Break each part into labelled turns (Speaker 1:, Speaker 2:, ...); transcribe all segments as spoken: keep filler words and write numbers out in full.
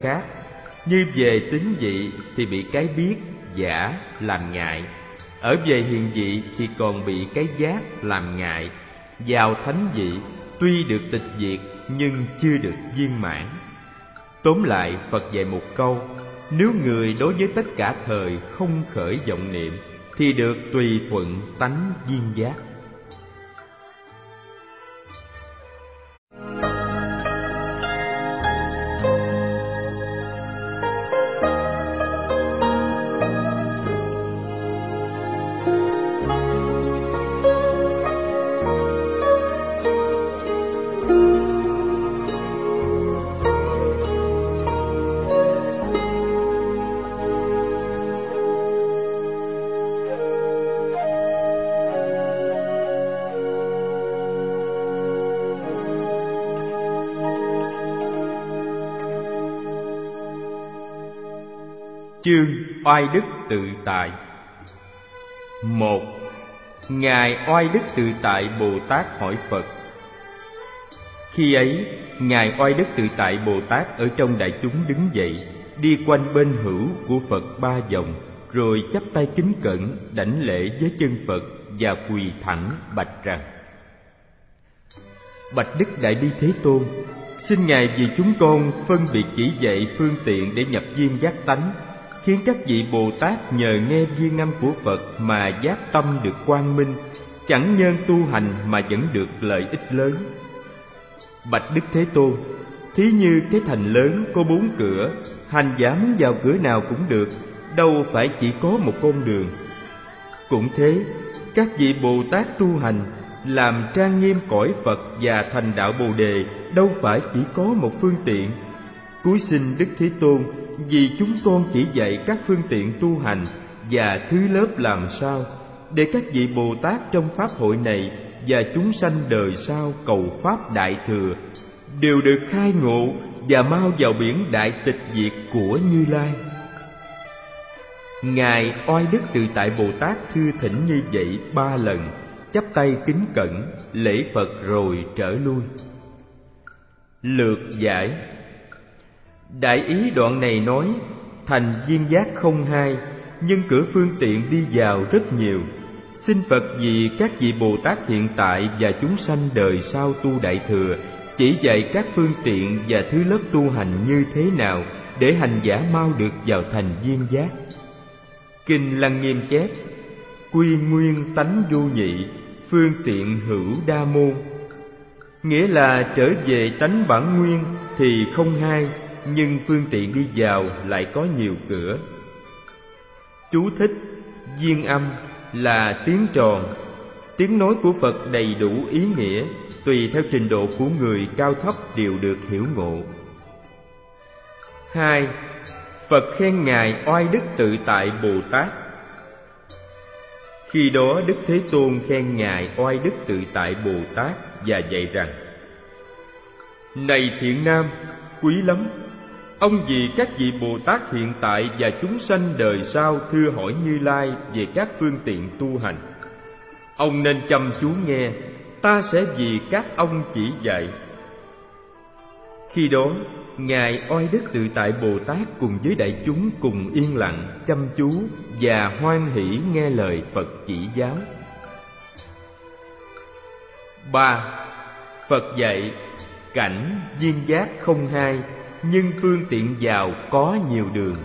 Speaker 1: khác. Như về tín vị thì bị cái biết giả làm ngại, ở về hiền vị thì còn bị cái giác làm ngại. Vào thánh vị tuy được tịch diệt nhưng chưa được viên mãn. Tóm lại, Phật dạy một câu: nếu người đối với tất cả thời không khởi vọng niệm thì được tùy thuận tánh viên giác. Chương Oai Đức Tự Tại. Một. Ngài Oai Đức Tự Tại Bồ Tát hỏi Phật. Khi ấy, Ngài Oai Đức Tự Tại Bồ Tát ở trong đại chúng đứng dậy, đi quanh bên hữu của Phật ba vòng, rồi chắp tay kính cẩn đảnh lễ với chân Phật và quỳ thẳng bạch rằng: Bạch Đức Đại Bi Thế Tôn, xin Ngài vì chúng con phân biệt chỉ dạy phương tiện để nhập viên giác tánh, khiến các vị Bồ Tát nhờ nghe viên âm của Phật mà giác tâm được quang minh, chẳng nhân tu hành mà vẫn được lợi ích lớn. Bạch Đức Thế Tôn, thí như cái thành lớn có bốn cửa, hành giả muốn vào cửa nào cũng được, đâu phải chỉ có một con đường. Cũng thế, các vị Bồ Tát tu hành làm trang nghiêm cõi Phật và thành đạo Bồ Đề đâu phải chỉ có một phương tiện. Cúi xin Đức Thế Tôn vì chúng con chỉ dạy các phương tiện tu hành và thứ lớp làm sao, để các vị Bồ Tát trong pháp hội này và chúng sanh đời sau cầu pháp đại thừa đều được khai ngộ và mau vào biển đại tịch diệt của Như Lai. Ngài Oai Đức Tự Tại Bồ Tát thưa thỉnh như vậy ba lần, chắp tay kính cẩn lễ Phật rồi trở lui. Lược giải. Đại ý đoạn này nói thành viên giác không hai, nhưng cửa phương tiện đi vào rất nhiều. Xin Phật vì các vị Bồ Tát hiện tại và chúng sanh đời sau tu đại thừa, chỉ dạy các phương tiện và thứ lớp tu hành như thế nào để hành giả mau được vào thành viên giác. Kinh Lăng Nghiêm chép: quy nguyên tánh vô nhị, phương tiện hữu đa môn. Nghĩa là trở về tánh bản nguyên thì không hai, nhưng phương tiện đi vào lại có nhiều cửa. Chú thích: viên âm là tiếng tròn, tiếng nói của Phật đầy đủ ý nghĩa, tùy theo trình độ của người cao thấp đều được hiểu ngộ. Hai. Phật khen Ngài Oai Đức Tự Tại Bồ Tát. Khi đó Đức Thế Tôn khen Ngài Oai Đức Tự Tại Bồ Tát và dạy rằng: Này thiện nam, quý lắm, ông vì các vị Bồ Tát hiện tại và chúng sanh đời sau thưa hỏi Như Lai về các phương tiện tu hành. Ông nên chăm chú nghe, ta sẽ vì các ông chỉ dạy. Khi đó, Ngài Oai Đức Tự Tại Bồ Tát cùng với đại chúng cùng yên lặng, chăm chú và hoan hỷ nghe lời Phật chỉ giáo. Ba. Phật dạy cảnh viên giác không hai, nhưng phương tiện vào có nhiều đường.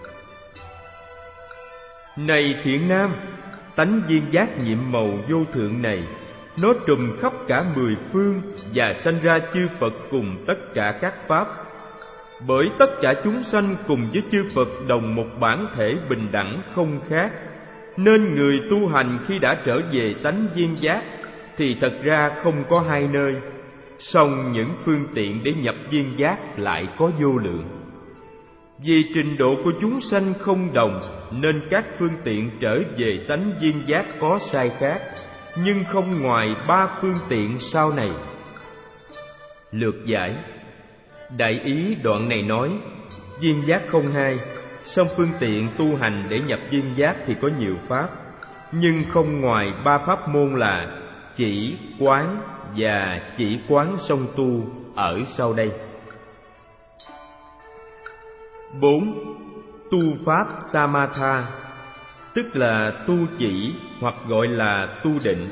Speaker 1: Này thiện nam, tánh viên giác nhiệm màu vô thượng này, nó trùm khắp cả mười phương và sanh ra chư Phật cùng tất cả các pháp. Bởi tất cả chúng sanh cùng với chư Phật đồng một bản thể bình đẳng không khác, nên người tu hành khi đã trở về tánh viên giác thì thật ra không có hai nơi, song những phương tiện để nhập viên giác lại có vô lượng. Vì trình độ của chúng sanh không đồng, nên các phương tiện trở về tánh viên giác có sai khác, nhưng không ngoài ba phương tiện sau này. Lược giải. Đại ý đoạn này nói viên giác không hai, song phương tiện tu hành để nhập viên giác thì có nhiều pháp, nhưng không ngoài ba pháp môn là chỉ, quán và chỉ quán song tu ở sau đây. Bốn. Tu pháp Samatha, tức là tu chỉ hoặc gọi là tu định.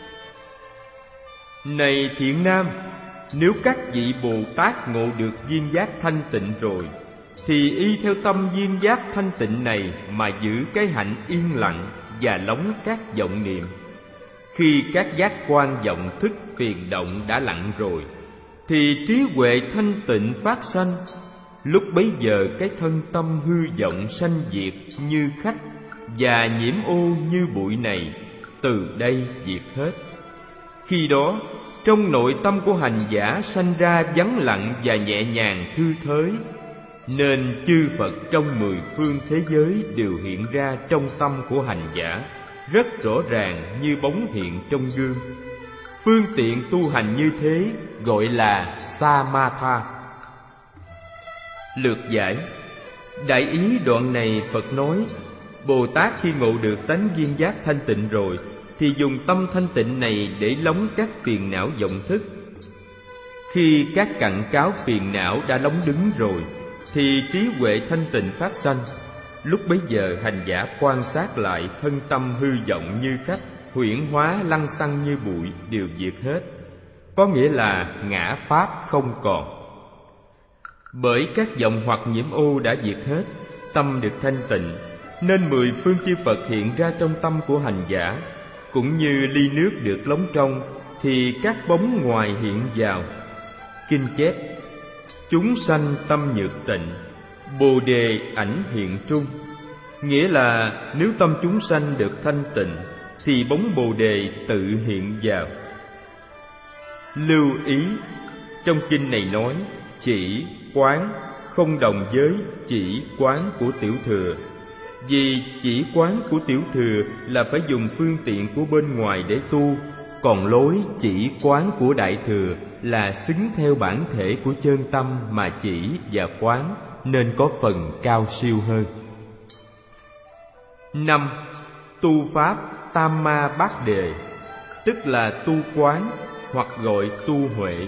Speaker 1: Này thiện nam, nếu các vị Bồ Tát ngộ được viên giác thanh tịnh rồi, thì y theo tâm viên giác thanh tịnh này mà giữ cái hạnh yên lặng và lóng các vọng niệm. Khi các giác quan vọng thức phiền động đã lặng rồi, thì trí huệ thanh tịnh phát sanh. Lúc bấy giờ cái thân tâm hư vọng sanh diệt như khách và nhiễm ô như bụi này từ đây diệt hết. Khi đó trong nội tâm của hành giả sanh ra vắng lặng và nhẹ nhàng thư thới, nên chư Phật trong mười phương thế giới đều hiện ra trong tâm của hành giả rất rõ ràng như bóng hiện trong gương. Phương tiện tu hành như thế gọi là Samatha. Lược giải. Đại ý đoạn này Phật nói, Bồ Tát khi ngộ được tánh viên giác thanh tịnh rồi, thì dùng tâm thanh tịnh này để lóng các phiền não vọng thức. Khi các cặn cáo phiền não đã lóng đứng rồi, thì trí huệ thanh tịnh phát sanh. Lúc bấy giờ hành giả quan sát lại thân tâm hư vọng như khách, huyễn hóa lăng xăng như bụi đều diệt hết, có nghĩa là ngã pháp không còn. Bởi các vọng hoặc nhiễm ô đã diệt hết, tâm được thanh tịnh, nên mười phương chư Phật hiện ra trong tâm của hành giả. Cũng như ly nước được lóng trong, thì các bóng ngoài hiện vào. Kinh chép: chúng sanh tâm nhược tịnh, bồ đề ảnh hiện trung. Nghĩa là nếu tâm chúng sanh được thanh tịnh, thì bóng bồ đề tự hiện vào. Lưu ý, trong kinh này nói chỉ, quán không đồng với chỉ, quán của tiểu thừa. Vì chỉ, quán của tiểu thừa là phải dùng phương tiện của bên ngoài để tu, còn lối chỉ, quán của đại thừa là xứng theo bản thể của chân tâm mà chỉ và quán, nên có phần cao siêu hơn. Năm. Tu pháp Tam Ma Bát Đề, tức là tu quán hoặc gọi tu huệ.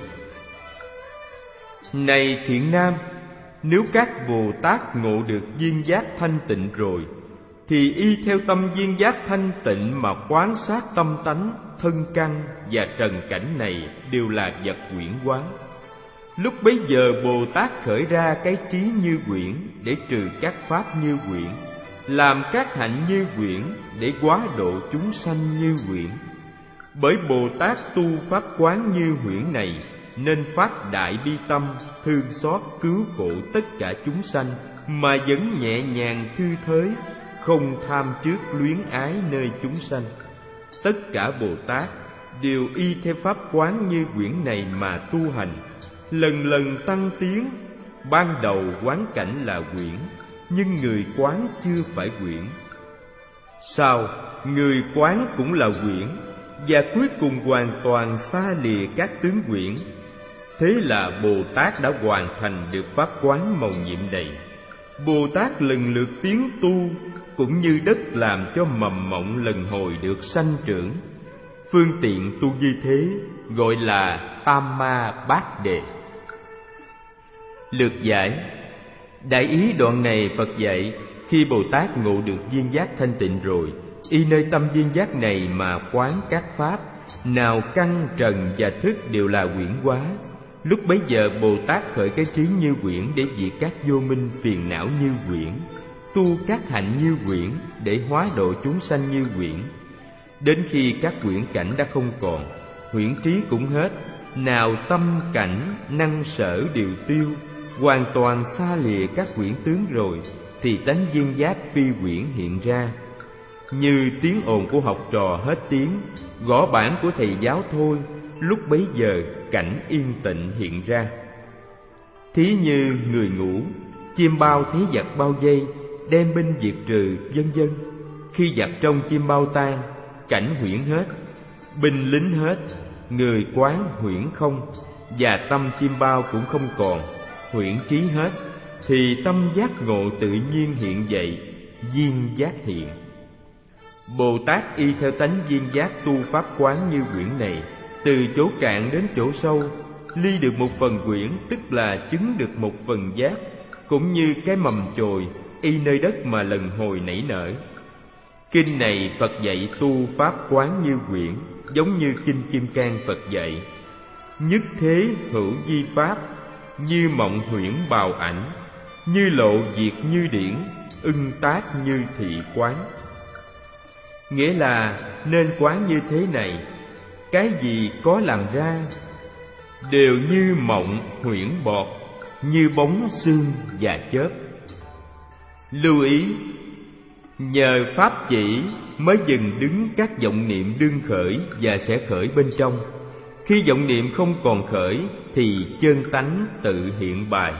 Speaker 1: Này thiện nam, nếu các Bồ Tát ngộ được viên giác thanh tịnh rồi, thì y theo tâm viên giác thanh tịnh mà quán sát tâm tánh, thân căn và trần cảnh này đều là vật huyễn hóa. Lúc bấy giờ Bồ Tát khởi ra cái trí như huyễn để trừ các pháp như huyễn, làm các hạnh như huyễn để hóa độ chúng sanh như huyễn. Bởi Bồ Tát tu pháp quán như huyễn này, nên phát đại bi tâm, thương xót cứu khổ tất cả chúng sanh, mà vẫn nhẹ nhàng thư thới, không tham trước luyến ái nơi chúng sanh. Tất cả Bồ Tát đều y theo pháp quán như huyễn này mà tu hành, lần lần tăng tiến. Ban đầu quán cảnh là huyễn, nhưng người quán chưa phải huyễn. Sau, người quán cũng là huyễn, và cuối cùng hoàn toàn xa lìa các tướng huyễn. Thế là Bồ Tát đã hoàn thành được pháp quán mầu nhiệm này. Bồ Tát lần lượt tiến tu, cũng như đất làm cho mầm mộng lần hồi được sanh trưởng. Phương tiện tu như thế gọi là Tam Ma Bát Đề. Lược giải. Đại ý đoạn này Phật dạy, khi Bồ Tát ngộ được viên giác thanh tịnh rồi, y nơi tâm viên giác này mà quán các pháp, nào căn trần và thức đều là huyễn hóa. Lúc bấy giờ Bồ Tát khởi cái trí như huyễn để diệt các vô minh phiền não như huyễn, tu các hạnh như huyễn để hóa độ chúng sanh như huyễn. Đến khi các huyễn cảnh đã không còn, huyễn trí cũng hết, nào tâm cảnh năng sở đều tiêu, hoàn toàn xa lìa các huyễn tướng rồi, thì tánh viên giác phi huyễn hiện ra. Như tiếng ồn của học trò hết tiếng, gõ bảng của thầy giáo thôi, lúc bấy giờ cảnh yên tịnh hiện ra. Thí như người ngủ, chim bao thấy giặc bao vây, đem binh diệt trừ, vân vân. Khi giặc trong chim bao tan, cảnh huyễn hết, binh lính hết, người quán huyễn không, và tâm chim bao cũng không còn, huyễn trí hết, thì tâm giác ngộ tự nhiên hiện dậy, viên giác hiện. Bồ Tát y theo tánh viên giác tu pháp quán như huyễn này, từ chỗ cạn đến chỗ sâu, ly được một phần huyễn, tức là chứng được một phần giác, cũng như cái mầm chồi y nơi đất mà lần hồi nảy nở. Kinh này Phật dạy tu pháp quán như quyển, giống như kinh Kim Cang Phật dạy: nhất thế hữu di pháp, như mộng huyễn bào ảnh, như lộ diệt như điển, ưng tác như thị quán. Nghĩa là nên quán như thế này, cái gì có làm ra đều như mộng huyễn bọt, như bóng sương và chớp. Lưu ý, nhờ pháp chỉ mới dừng đứng các vọng niệm đương khởi và sẽ khởi bên trong. Khi vọng niệm không còn khởi thì chân tánh tự hiện bài.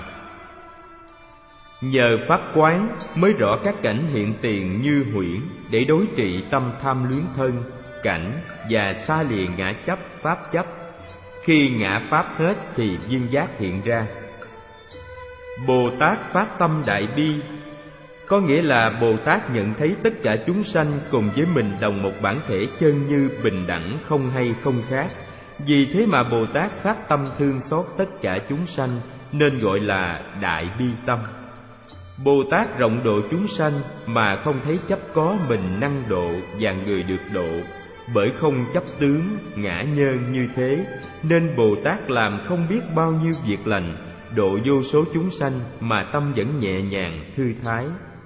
Speaker 1: Nhờ pháp quán mới rõ các cảnh hiện tiền như huyễn, để đối trị tâm tham luyến thân, cảnh và xa lìa ngã chấp, pháp chấp. Khi ngã pháp hết thì duyên giác hiện ra. Bồ Tát phát tâm đại bi, có nghĩa là Bồ Tát nhận thấy tất cả chúng sanh cùng với mình đồng một bản thể chân như, bình đẳng, không hay không khác. Vì thế mà Bồ Tát phát tâm thương xót tất cả chúng sanh, nên gọi là đại bi tâm. Bồ Tát rộng độ chúng sanh mà không thấy chấp có mình năng độ và người được độ. Bởi không chấp tướng, ngã nhơn như thế, nên Bồ Tát làm không biết bao nhiêu việc lành, độ vô số chúng sanh mà tâm vẫn nhẹ nhàng, thư thái.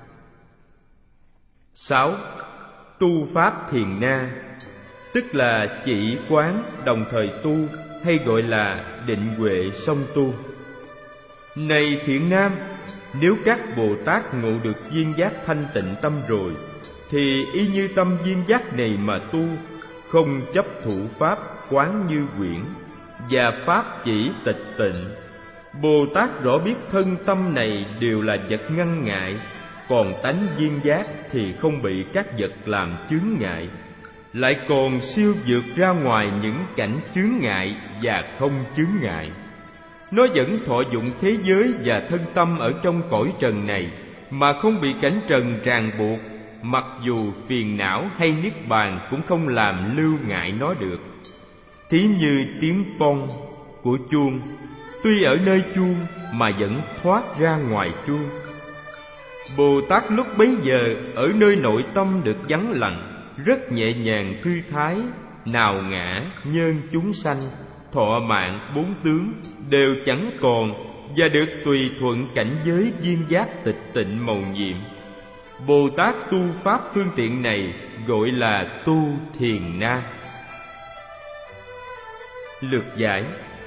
Speaker 1: Sáu. Tu pháp thiền na, tức là chỉ quán đồng thời tu, hay gọi là định huệ song tu. Này thiện nam, nếu các Bồ Tát ngộ được duyên giác thanh tịnh tâm rồi, thì y như tâm duyên giác này mà tu, không chấp thủ pháp quán như quyển, và pháp chỉ tịch tịnh. Bồ Tát rõ biết thân tâm này đều là vật ngăn ngại, còn tánh duyên giác thì không bị các vật làm chướng ngại, lại còn siêu vượt ra ngoài những cảnh chướng ngại và không chướng ngại. Nó vẫn thọ dụng thế giới và thân tâm ở trong cõi trần này, mà không bị cảnh trần ràng buộc, mặc dù phiền não hay niết bàn cũng không làm lưu ngại nó được. Thí như tiếng pong của chuông, tuy ở nơi chuông mà vẫn thoát ra ngoài chuông. Bồ Tát lúc bấy giờ ở nơi nội tâm được vắng lặng, rất nhẹ nhàng thư thái, nào ngã nhơn chúng sanh, thọ mạng bốn tướng đều chẳng còn, và được tùy thuận cảnh giới duyên giác tịch tịnh mầu nhiệm. Bồ Tát tu pháp phương tiện này gọi là tu thiền na. Lược giải: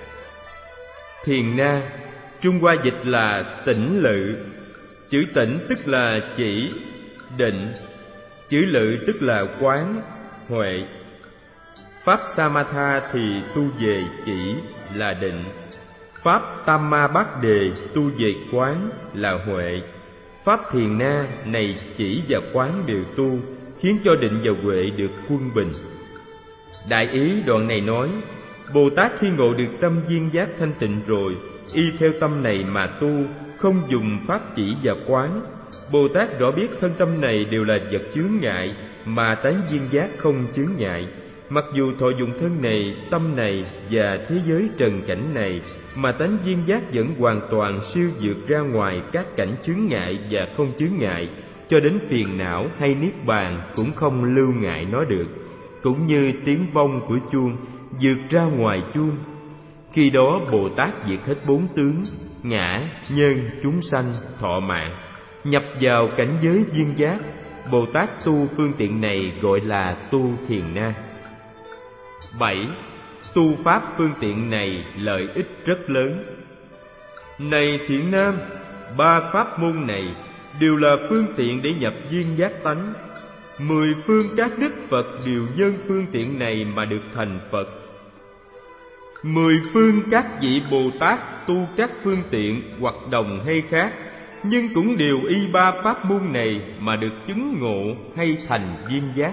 Speaker 1: thiền na Trung Hoa dịch là tĩnh lự. Chữ tĩnh tức là chỉ, định. Chữ lự tức là quán, huệ. Pháp Samatha thì tu về chỉ là định. Pháp Tamma Bát Đề tu về quán là huệ. Pháp thiền na này chỉ và quán đều tu, khiến cho định và huệ được quân bình. Đại ý đoạn này nói, Bồ Tát khi ngộ được tâm duyên giác thanh tịnh rồi, y theo tâm này mà tu, không dùng pháp chỉ và quán. Bồ Tát rõ biết thân tâm này đều là vật chướng ngại, mà tánh duyên giác không chướng ngại. Mặc dù thọ dụng thân này, tâm này và thế giới trần cảnh này, mà tánh duyên giác vẫn hoàn toàn siêu vượt ra ngoài các cảnh chướng ngại và không chướng ngại, cho đến phiền não hay niết bàn cũng không lưu ngại nó được. Cũng như tiếng vong của chuông vượt ra ngoài chuông. Khi đó Bồ Tát diệt hết bốn tướng, ngã, nhân, chúng sanh, thọ mạng, nhập vào cảnh giới duyên giác. Bồ Tát tu phương tiện này gọi là tu thiền na. Bảy. Tu pháp phương tiện này lợi ích rất lớn. Này thiện nam, ba pháp môn này đều là phương tiện để nhập duyên giác tánh. Mười phương các đức Phật đều nhân phương tiện này mà được thành Phật. Mười phương các vị Bồ Tát tu các phương tiện hoặc đồng hay khác, nhưng cũng đều y ba pháp môn này mà được chứng ngộ hay thành duyên giác.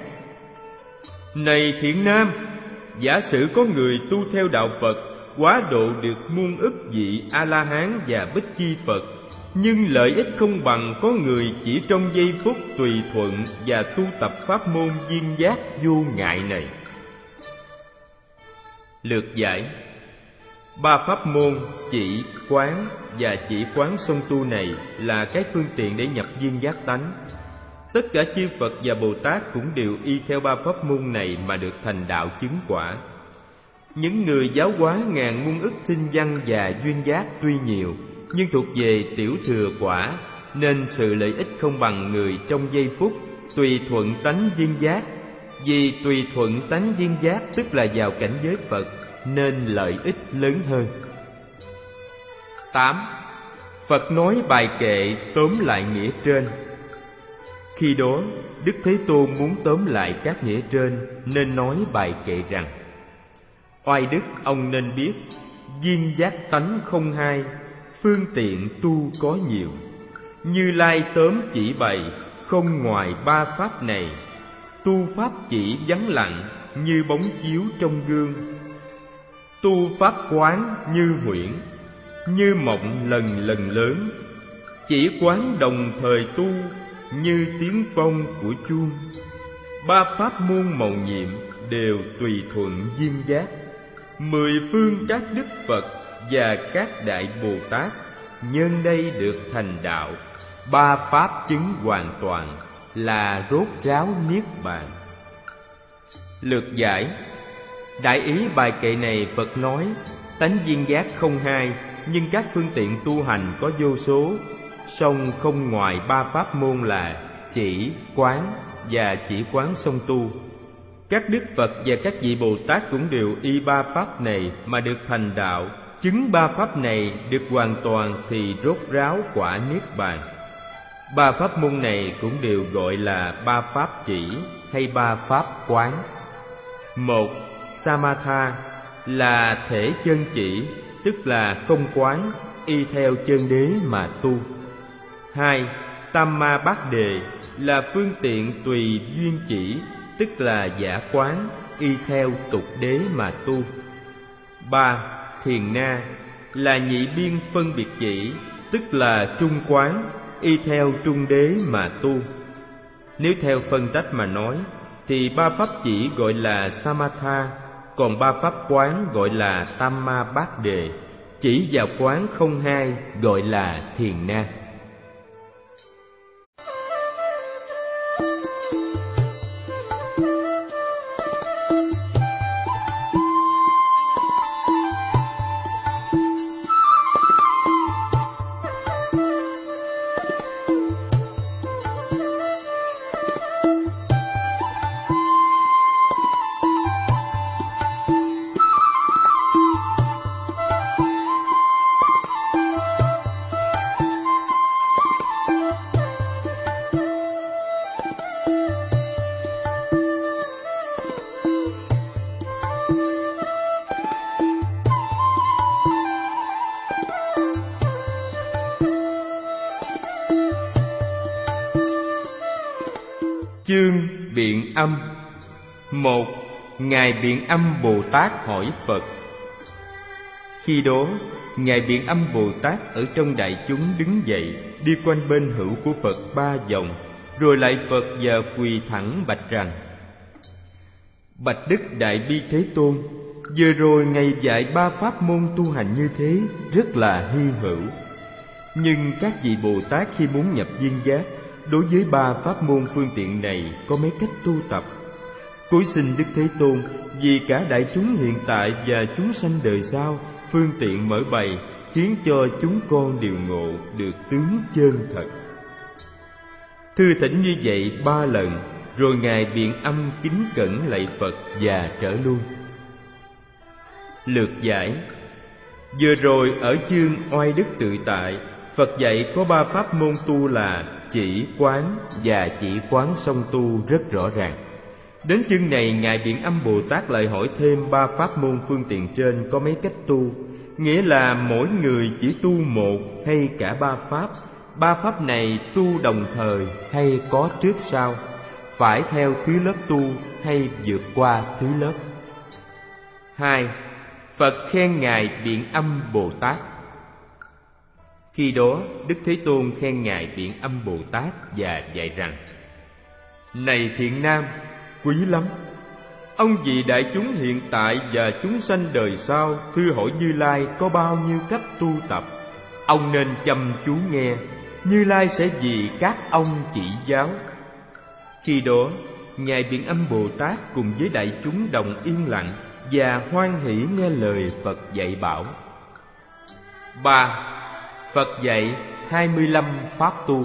Speaker 1: Này thiện nam, giả sử có người tu theo đạo Phật, quá độ được muôn ức vị A-la-hán và Bích Chi Phật, nhưng lợi ích không bằng có người chỉ trong giây phút tùy thuận và tu tập pháp môn duyên giác vô ngại này. Lược giải: Ba pháp môn chỉ, quán và chỉ quán song tu này là cái phương tiện để nhập duyên giác tánh. Tất cả chư Phật và Bồ Tát cũng đều y theo ba pháp môn này mà được thành đạo chứng quả. Những người giáo hóa ngàn muôn ức sinh văn và duyên giác tuy nhiều, nhưng thuộc về tiểu thừa quả, nên sự lợi ích không bằng người trong giây phút tùy thuận tánh duyên giác. Vì tùy thuận tánh duyên giác tức là vào cảnh giới Phật, nên lợi ích lớn hơn. tám. Phật nói bài kệ tóm lại nghĩa trên. Khi đó, Đức Thế Tôn muốn tóm lại các nghĩa trên, nên nói bài kệ rằng: Oai đức ông nên biết, duyên giác tánh không hai, phương tiện tu có nhiều. Như Lai tóm chỉ bày, không ngoài ba pháp này. Tu pháp chỉ vắng lặng, như bóng chiếu trong gương. Tu pháp quán như huyễn, như mộng lần lần lớn. Chỉ quán đồng thời tu, như tiếng phong của chuông. Ba pháp môn mầu nhiệm đều tùy thuận duyên giác. Mười phương các đức Phật và các đại Bồ Tát nhân đây được thành đạo. Ba pháp chứng hoàn toàn là rốt ráo niết bàn. Lược giải. Đại ý bài kệ này Phật nói tánh duyên giác không hai, nhưng các phương tiện tu hành có vô số, song không ngoài ba pháp môn là chỉ, quán và chỉ quán song tu. Các đức Phật và các vị Bồ Tát cũng đều y ba pháp này mà được thành đạo. Chứng ba pháp này được hoàn toàn thì rốt ráo quả niết bàn. Ba pháp môn này cũng đều gọi là ba pháp chỉ hay ba pháp quán. Một, Samatha là thể chân chỉ, tức là không quán, y theo chân đế mà tu. Hai, Tamma Bát Đề là phương tiện tùy duyên chỉ, tức là giả quán, y theo tục đế mà tu. Ba, Thiền Na là nhị biên phân biệt chỉ, tức là trung quán, y theo trung đế mà tu. Nếu theo phân tách mà nói, thì ba pháp chỉ gọi là Samatha, còn ba pháp quán gọi là Tamma Bát Đề, chỉ và quán không hai gọi là Thiền Na. Chương Biện Âm. Một. Ngài Biện Âm Bồ Tát hỏi Phật. Khi đó, Ngài Biện Âm Bồ Tát ở trong đại chúng đứng dậy, đi quanh bên hữu của Phật ba vòng, rồi lại Phật và quỳ thẳng bạch rằng: Bạch Đức Đại Bi Thế Tôn, vừa rồi Ngài dạy ba pháp môn tu hành như thế rất là hy hữu. Nhưng các vị Bồ Tát khi muốn nhập duyên giác, đối với ba pháp môn phương tiện này có mấy cách tu tập. Cúi xin Đức Thế Tôn vì cả đại chúng hiện tại và chúng sanh đời sau phương tiện mở bày, khiến cho chúng con đều ngộ được tướng chân thật. Thư thỉnh như vậy ba lần, rồi Ngài Biện Âm kính cẩn lạy Phật và trở lui. Lược giải. Vừa rồi ở chương Oai Đức Tự Tại, Phật dạy có ba pháp môn tu là chỉ, quán và chỉ quán song tu rất rõ ràng. Đến chương này, Ngài Biện Âm Bồ Tát lại hỏi thêm ba pháp môn phương tiện trên có mấy cách tu, nghĩa là mỗi người chỉ tu một hay cả ba pháp. Ba pháp này tu đồng thời hay có trước sau, phải theo thứ lớp tu hay vượt qua thứ lớp. Hai. Phật khen Ngài Biện Âm Bồ Tát. Khi đó, Đức Thế Tôn khen Ngài Biện Âm Bồ Tát và dạy rằng: Này thiện nam, quý lắm! ông vị đại chúng hiện tại và chúng sanh đời sau thưa hỏi Như Lai có bao nhiêu cách tu tập. Ông nên chăm chú nghe, Như Lai sẽ vì các ông chỉ giáo. Khi đó, Ngài Biện Âm Bồ Tát cùng với đại chúng đồng yên lặng và hoan hỷ nghe lời Phật dạy bảo. Ba. Phật dạy hai mươi lăm pháp tu.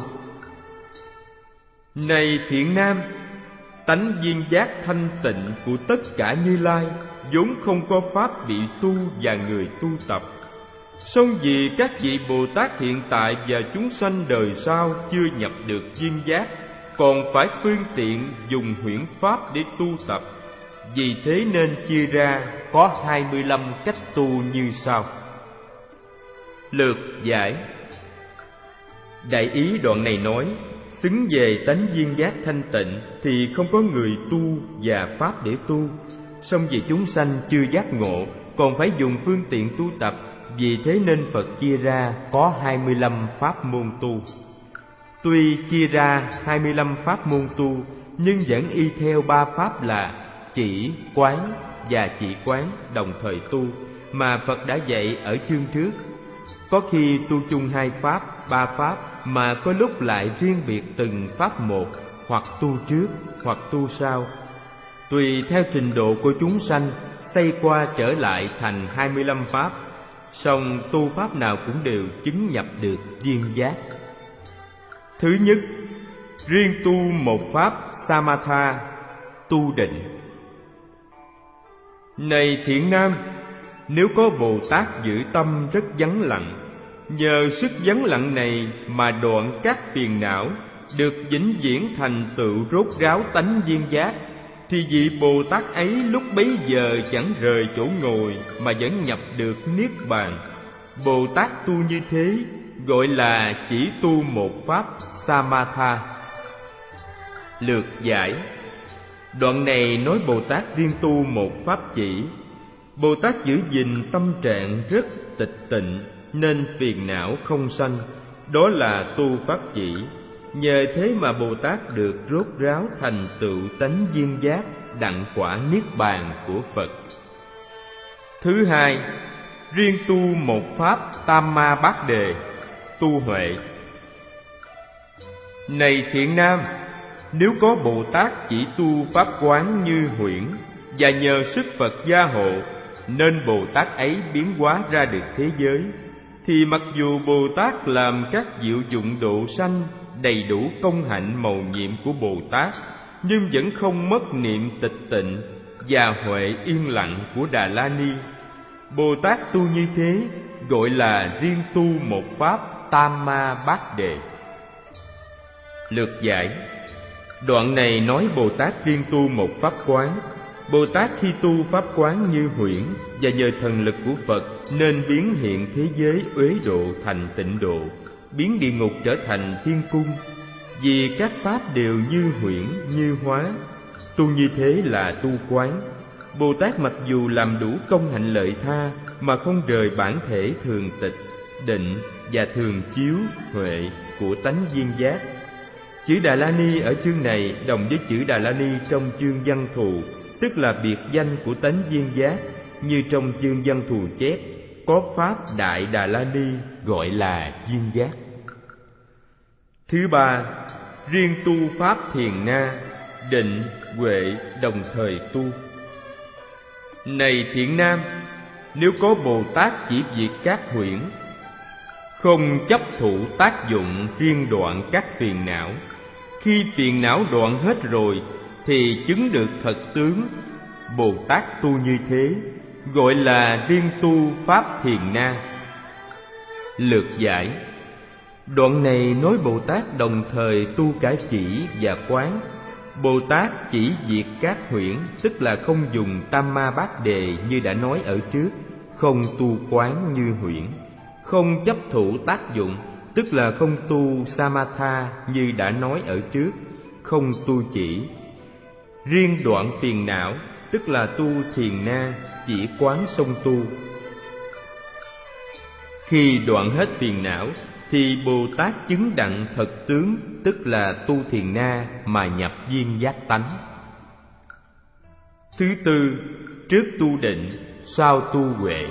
Speaker 1: Này thiện nam, tánh viên giác thanh tịnh của tất cả Như Lai vốn không có pháp bị tu và người tu tập. Song vì các vị Bồ Tát hiện tại và chúng sanh đời sau chưa nhập được viên giác, còn phải phương tiện dùng huyễn pháp để tu tập, vì thế nên chia ra có hai mươi lăm cách tu như sau. Lược giải. Đại ý đoạn này nói, xứng về tánh viên giác thanh tịnh thì không có người tu và pháp để tu. Song vì chúng sanh chưa giác ngộ, còn phải dùng phương tiện tu tập, vì thế nên Phật chia ra có hai mươi lăm pháp môn tu. Tuy chia ra hai mươi lăm pháp môn tu, nhưng vẫn y theo ba pháp là chỉ, quán và chỉ quán đồng thời tu mà Phật đã dạy ở chương trước. Có khi tu chung hai pháp, ba pháp, mà có lúc lại riêng biệt từng pháp một, hoặc tu trước, hoặc tu sau. Tùy theo trình độ của chúng sanh, xây qua trở lại thành hai mươi lăm pháp, song tu pháp nào cũng đều chứng nhập được viên giác. Thứ nhất, riêng tu một pháp Samatha, tu định. Này thiện nam, nếu có Bồ Tát giữ tâm rất vắng lặng, nhờ sức vắng lặng này mà đoạn các phiền não, được vĩnh viễn thành tựu rốt ráo tánh viên giác, thì vị Bồ Tát ấy lúc bấy giờ chẳng rời chỗ ngồi mà vẫn nhập được Niết Bàn. Bồ Tát tu như thế gọi là chỉ tu một pháp Samatha. Lược giải. Đoạn này nói Bồ Tát riêng tu một pháp chỉ. Bồ Tát giữ gìn tâm trạng rất tịch tịnh nên phiền não không sanh, đó là tu pháp chỉ. Nhờ thế mà Bồ Tát được rốt ráo thành tựu tánh viên giác, đặng quả Niết Bàn của Phật. Thứ hai, riêng tu một pháp Tam Ma Bát Đề, tu huệ. Này thiện nam, nếu có Bồ Tát chỉ tu pháp quán như huyễn, và nhờ sức Phật gia hộ, nên Bồ Tát ấy biến hóa ra được thế giới, thì mặc dù Bồ Tát làm các diệu dụng độ sanh, đầy đủ công hạnh mầu nhiệm của Bồ Tát, nhưng vẫn không mất niệm tịch tịnh và huệ yên lặng của Đà La Ni. Bồ Tát tu như thế gọi là riêng tu một pháp Tam Ma Bát Đề. Lược giải. Đoạn này nói Bồ Tát riêng tu một pháp quán. Bồ Tát khi tu pháp quán như huyễn, và nhờ thần lực của Phật nên biến hiện thế giới uế độ thành tịnh độ, biến địa ngục trở thành thiên cung. Vì các pháp đều như huyễn như hóa, tu như thế là tu quán. Bồ Tát mặc dù làm đủ công hạnh lợi tha mà không rời bản thể thường tịch, định và thường chiếu, huệ của tánh viên giác. Chữ Đà La Ni ở chương này đồng với chữ Đà La Ni trong chương Văn Thù, tức là biệt danh của tánh viên giác. Như trong chương Văn Thù chép, có pháp Đại Đà La Ni gọi là viên giác. Thứ ba, riêng tu pháp Thiền Na, định, huệ đồng thời tu. Này thiện nam, nếu có Bồ Tát chỉ diệt các huyễn, không chấp thụ tác dụng riêng đoạn các phiền não, khi phiền não đoạn hết rồi thì chứng được thật tướng. Bồ Tát tu như thế gọi là riêng tu pháp Thiền Na. Lược giải. Đoạn này nói Bồ Tát đồng thời tu cả chỉ và quán. Bồ Tát chỉ diệt các huyễn, tức là không dùng Tam Ma Bát Đề như đã nói ở trước, không tu quán như huyễn, không chấp thụ tác dụng, tức là không tu Samatha như đã nói ở trước, không tu chỉ. Riêng đoạn phiền não, tức là tu Thiền Na, chỉ quán song tu. Khi đoạn hết phiền não thì Bồ Tát chứng đặng thật tướng, tức là tu Thiền Na mà nhập viên giác tánh. Thứ tư, trước tu định, sau tu huệ.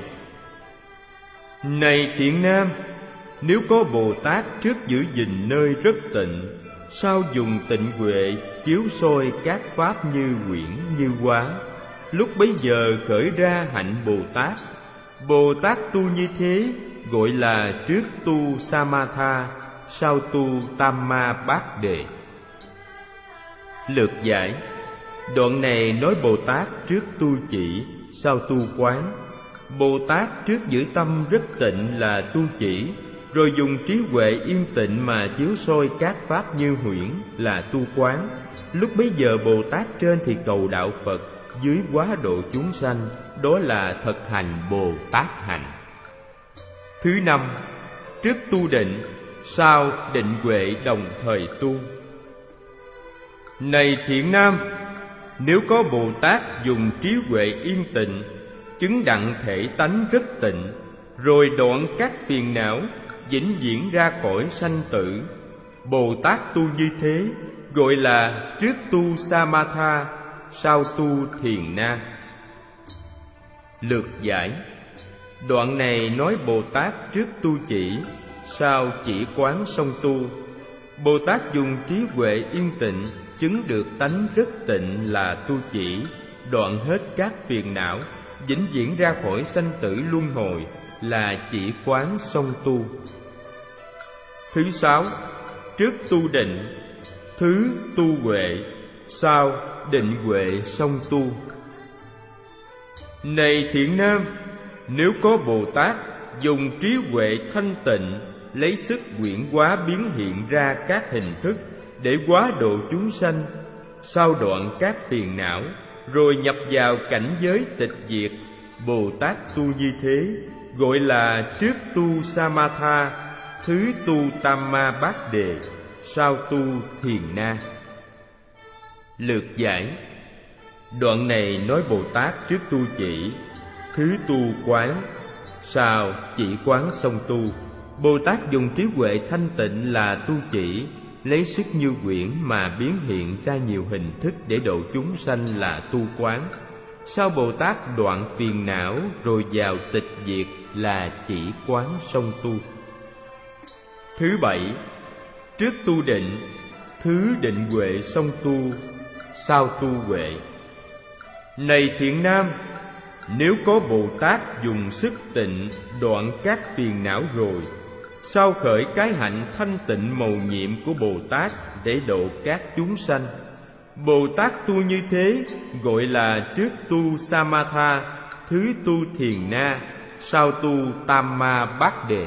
Speaker 1: Này thiện nam, nếu có Bồ Tát trước giữ gìn nơi rất tịnh, sau dùng tịnh huệ chiếu soi các pháp như quyển như hóa, lúc bấy giờ khởi ra hạnh Bồ Tát. Bồ Tát tu như thế gọi là trước tu Samatha, sau tu Tamma Bát Đề. Lược giải. Đoạn này nói Bồ Tát trước tu chỉ, sau tu quán. Bồ Tát trước giữ tâm rất tịnh là tu chỉ, rồi dùng trí huệ yên tịnh mà chiếu soi các pháp như huyễn là tu quán. Lúc bấy giờ Bồ Tát trên thì cầu đạo Phật, dưới hóa độ chúng sanh, đó là thực hành Bồ Tát hành. Thứ năm, trước tu định, sau định huệ đồng thời tu. Này thiện nam, nếu có Bồ Tát dùng trí huệ yên tịnh, chứng đặng thể tánh rất tịnh, rồi đoạn các phiền não, vĩnh viễn ra khỏi sanh tử, Bồ Tát tu như thế gọi là trước tu Samatha, sau tu Thiền Na. Lược giải. Đoạn này nói Bồ Tát trước tu chỉ, sau chỉ quán song tu. Bồ Tát dùng trí huệ yên tịnh, chứng được tánh rất tịnh là tu chỉ, đoạn hết các phiền não, vĩnh viễn ra khỏi sanh tử luân hồi là chỉ quán song tu. Thứ sáu, trước tu định, thứ tu huệ, sau định huệ song tu. Này thiện nam, nếu có Bồ Tát dùng trí huệ thanh tịnh, lấy sức quyển hóa biến hiện ra các hình thức để hóa độ chúng sanh, sau đoạn các phiền não, rồi nhập vào cảnh giới tịch diệt, Bồ Tát tu như thế gọi là trước tu Samatha, thứ tu Tamma Bát Đề, sau tu Thiền Na. Lược giải. Đoạn này nói Bồ Tát trước tu chỉ, thứ tu quán, sau chỉ quán song tu. Bồ Tát dùng trí huệ thanh tịnh là tu chỉ, lấy sức như quyển mà biến hiện ra nhiều hình thức để độ chúng sanh là tu quán. Sau Bồ Tát đoạn phiền não rồi vào tịch diệt là chỉ quán song tu. Thứ bảy, trước tu định, thứ định huệ song tu, sau tu huệ. Này thiện nam, nếu có Bồ Tát dùng sức tịnh đoạn các phiền não rồi, sau khởi cái hạnh thanh tịnh mầu nhiệm của Bồ Tát để độ các chúng sanh, Bồ Tát tu như thế gọi là trước tu Samatha, thứ tu Thiền Na, sau tu Tamma Bát Đề.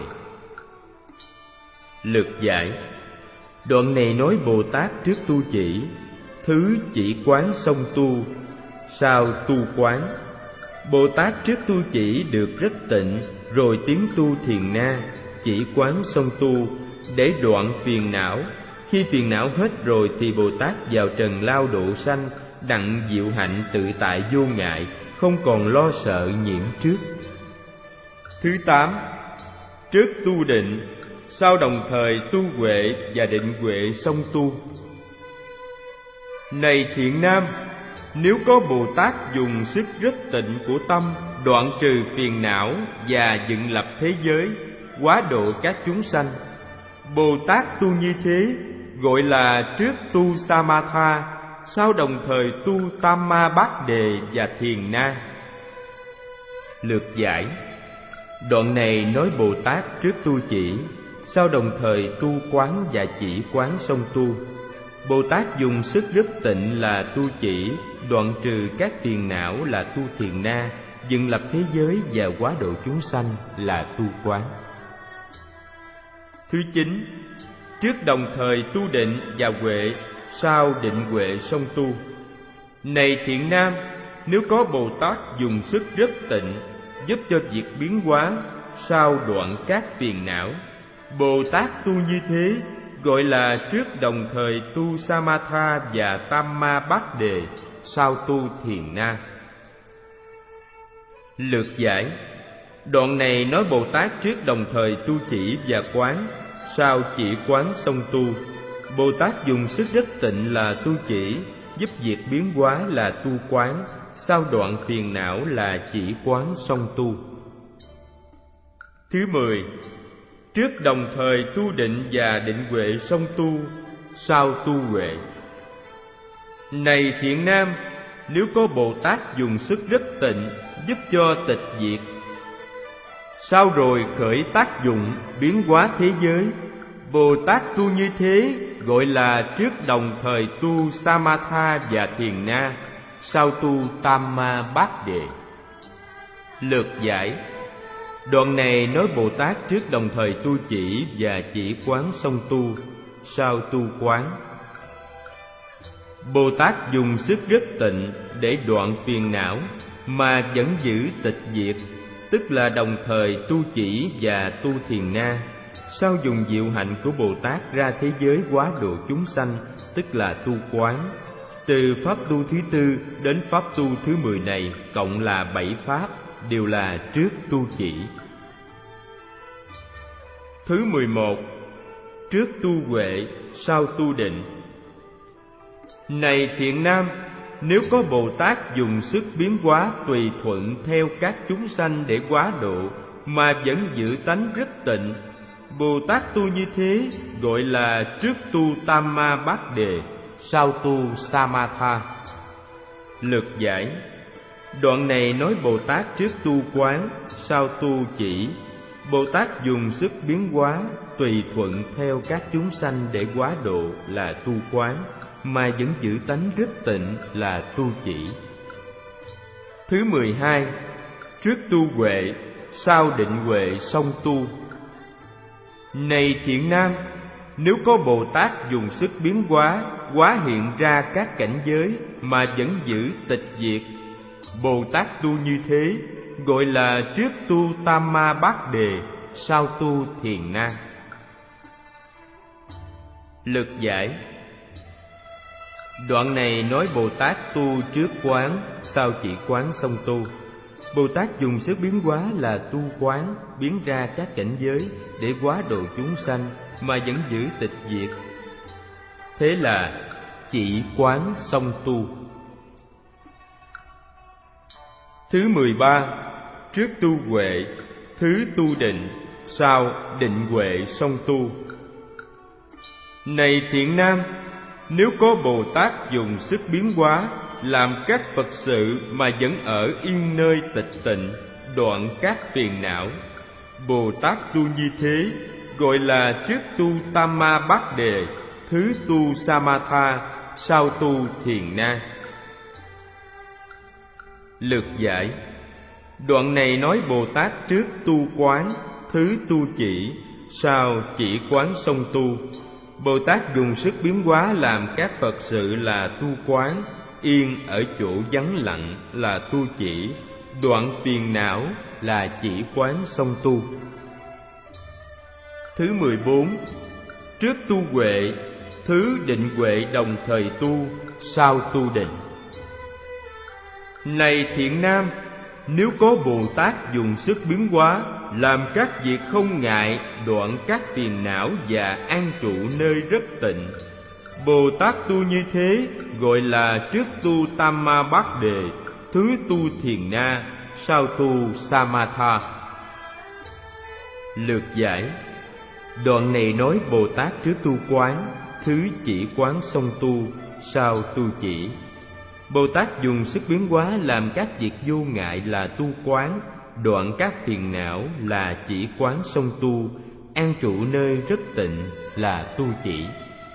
Speaker 1: Lược giải. Đoạn này nói Bồ Tát trước tu chỉ, thứ chỉ quán song tu, sau tu quán. Bồ Tát trước tu chỉ được rất tịnh, rồi tiến tu Thiền Na, chỉ quán song tu để đoạn phiền não. Khi phiền não hết rồi thì Bồ Tát vào trần lao độ sanh, đặng diệu hạnh tự tại vô ngại, không còn lo sợ nhiễm trước. Thứ tám, trước tu định, sau đồng thời tu huệ và định huệ song tu. Này thiện nam, nếu có Bồ Tát dùng sức rất tịnh của tâm đoạn trừ phiền não và dựng lập thế giới, hóa độ các chúng sanh, Bồ Tát tu như thế gọi là trước tu Samatha, sau đồng thời tu Tamma Bát Đề và Thiền Na. Lược giải. Đoạn này nói Bồ Tát trước tu chỉ, sau đồng thời tu quán và chỉ quán song tu. Bồ Tát dùng sức rất tịnh là tu chỉ, đoạn trừ các phiền não là tu Thiền Na, dựng lập thế giới và hóa độ chúng sanh là tu quán. Thứ chín, trước đồng thời tu định và huệ, sau định huệ song tu. Này thiện nam, nếu có Bồ Tát dùng sức rất tịnh, giúp cho việc biến hóa, sau đoạn các phiền não, Bồ Tát tu như thế gọi là trước đồng thời tu Samatha và Tamma Bát Đề, sau tu Thiền Na. Lược giải. Đoạn này nói Bồ Tát trước đồng thời tu chỉ và quán, sau chỉ quán song tu. Bồ Tát dùng sức rất tịnh là tu chỉ, giúp việc biến hóa là tu quán, sau đoạn phiền não là chỉ quán song tu. Thứ mười, trước đồng thời tu định và định huệ song tu, sau tu huệ. Này thiện nam, nếu có Bồ Tát dùng sức rất tịnh giúp cho tịch diệt, sau rồi khởi tác dụng biến hóa thế giới, Bồ Tát tu như thế gọi là trước đồng thời tu Samatha và Thiền Na, sau tu Tam Ma Bát Đề. Lược giải. Đoạn này nói Bồ Tát trước đồng thời tu chỉ và chỉ quán song tu, sau tu quán. Bồ Tát dùng sức rất tịnh để đoạn phiền não mà vẫn giữ tịch diệt, tức là đồng thời tu chỉ và tu Thiền Na. Sau dùng diệu hạnh của Bồ Tát ra thế giới hóa độ chúng sanh, tức là tu quán. Từ pháp tu thứ tư đến pháp tu thứ mười này cộng là bảy pháp, đều là trước tu chỉ. Thứ mười một, trước tu huệ, sau tu định. Này thiện nam, nếu có Bồ Tát dùng sức biến hóa tùy thuận theo các chúng sanh để hóa độ mà vẫn giữ tánh rất tịnh, Bồ Tát tu như thế gọi là trước tu Tam Ma Bát Đề, sau tu Samatha. Lược giải. Đoạn này nói Bồ Tát trước tu quán, sau tu chỉ. Bồ Tát dùng sức biến hóa tùy thuận theo các chúng sanh để hóa độ là tu quán, mà vẫn giữ tánh rất tịnh là tu chỉ. Thứ mười hai, trước tu huệ, sau định huệ song tu. Này thiện nam, nếu có Bồ Tát dùng sức biến hóa, hóa hiện ra các cảnh giới mà vẫn giữ tịch diệt, Bồ Tát tu như thế gọi là trước tu Tam Ma Bát Đề, sau tu Thiền Na. Lược giải. Đoạn này nói Bồ Tát tu trước quán, sau chỉ quán song tu. Bồ Tát dùng sức biến hóa là tu quán, biến ra các cảnh giới để hóa độ chúng sanh mà vẫn giữ tịch diệt. Thế là chỉ quán song tu. Thứ mười ba, trước tu huệ, thứ tu định, sau định huệ song tu. Này thiện nam, nếu có Bồ Tát dùng sức biến hóa làm các Phật sự mà vẫn ở yên nơi tịch tịnh, đoạn các phiền não, Bồ Tát tu như thế gọi là trước tu Tam Ma Bát Đề, thứ tu Samatha, sau tu Thiền Na. Lược giải. Đoạn này nói Bồ Tát trước tu quán, thứ tu chỉ, sau chỉ quán song tu. Bồ Tát dùng sức biến hóa làm các Phật sự là tu quán, yên ở chỗ vắng lặng là tu chỉ, đoạn phiền não là chỉ quán song tu. Thứ mười bốn, trước tu huệ, thứ định huệ đồng thời tu, sau tu định. Này thiện nam, nếu có Bồ Tát dùng sức biến hóa làm các việc không ngại, đoạn các phiền não và an trụ nơi rất tịnh, Bồ Tát tu như thế gọi là trước tu Tam Ma Bát Đề, thứ tu Thiền Na, sau tu Samatha. Lược giải. Đoạn này nói Bồ Tát trước tu quán, thứ chỉ quán song tu, sau tu chỉ. Bồ Tát dùng sức biến hóa làm các việc vô ngại là tu quán, đoạn các phiền não là chỉ quán song tu, an trụ nơi rất tịnh là tu chỉ.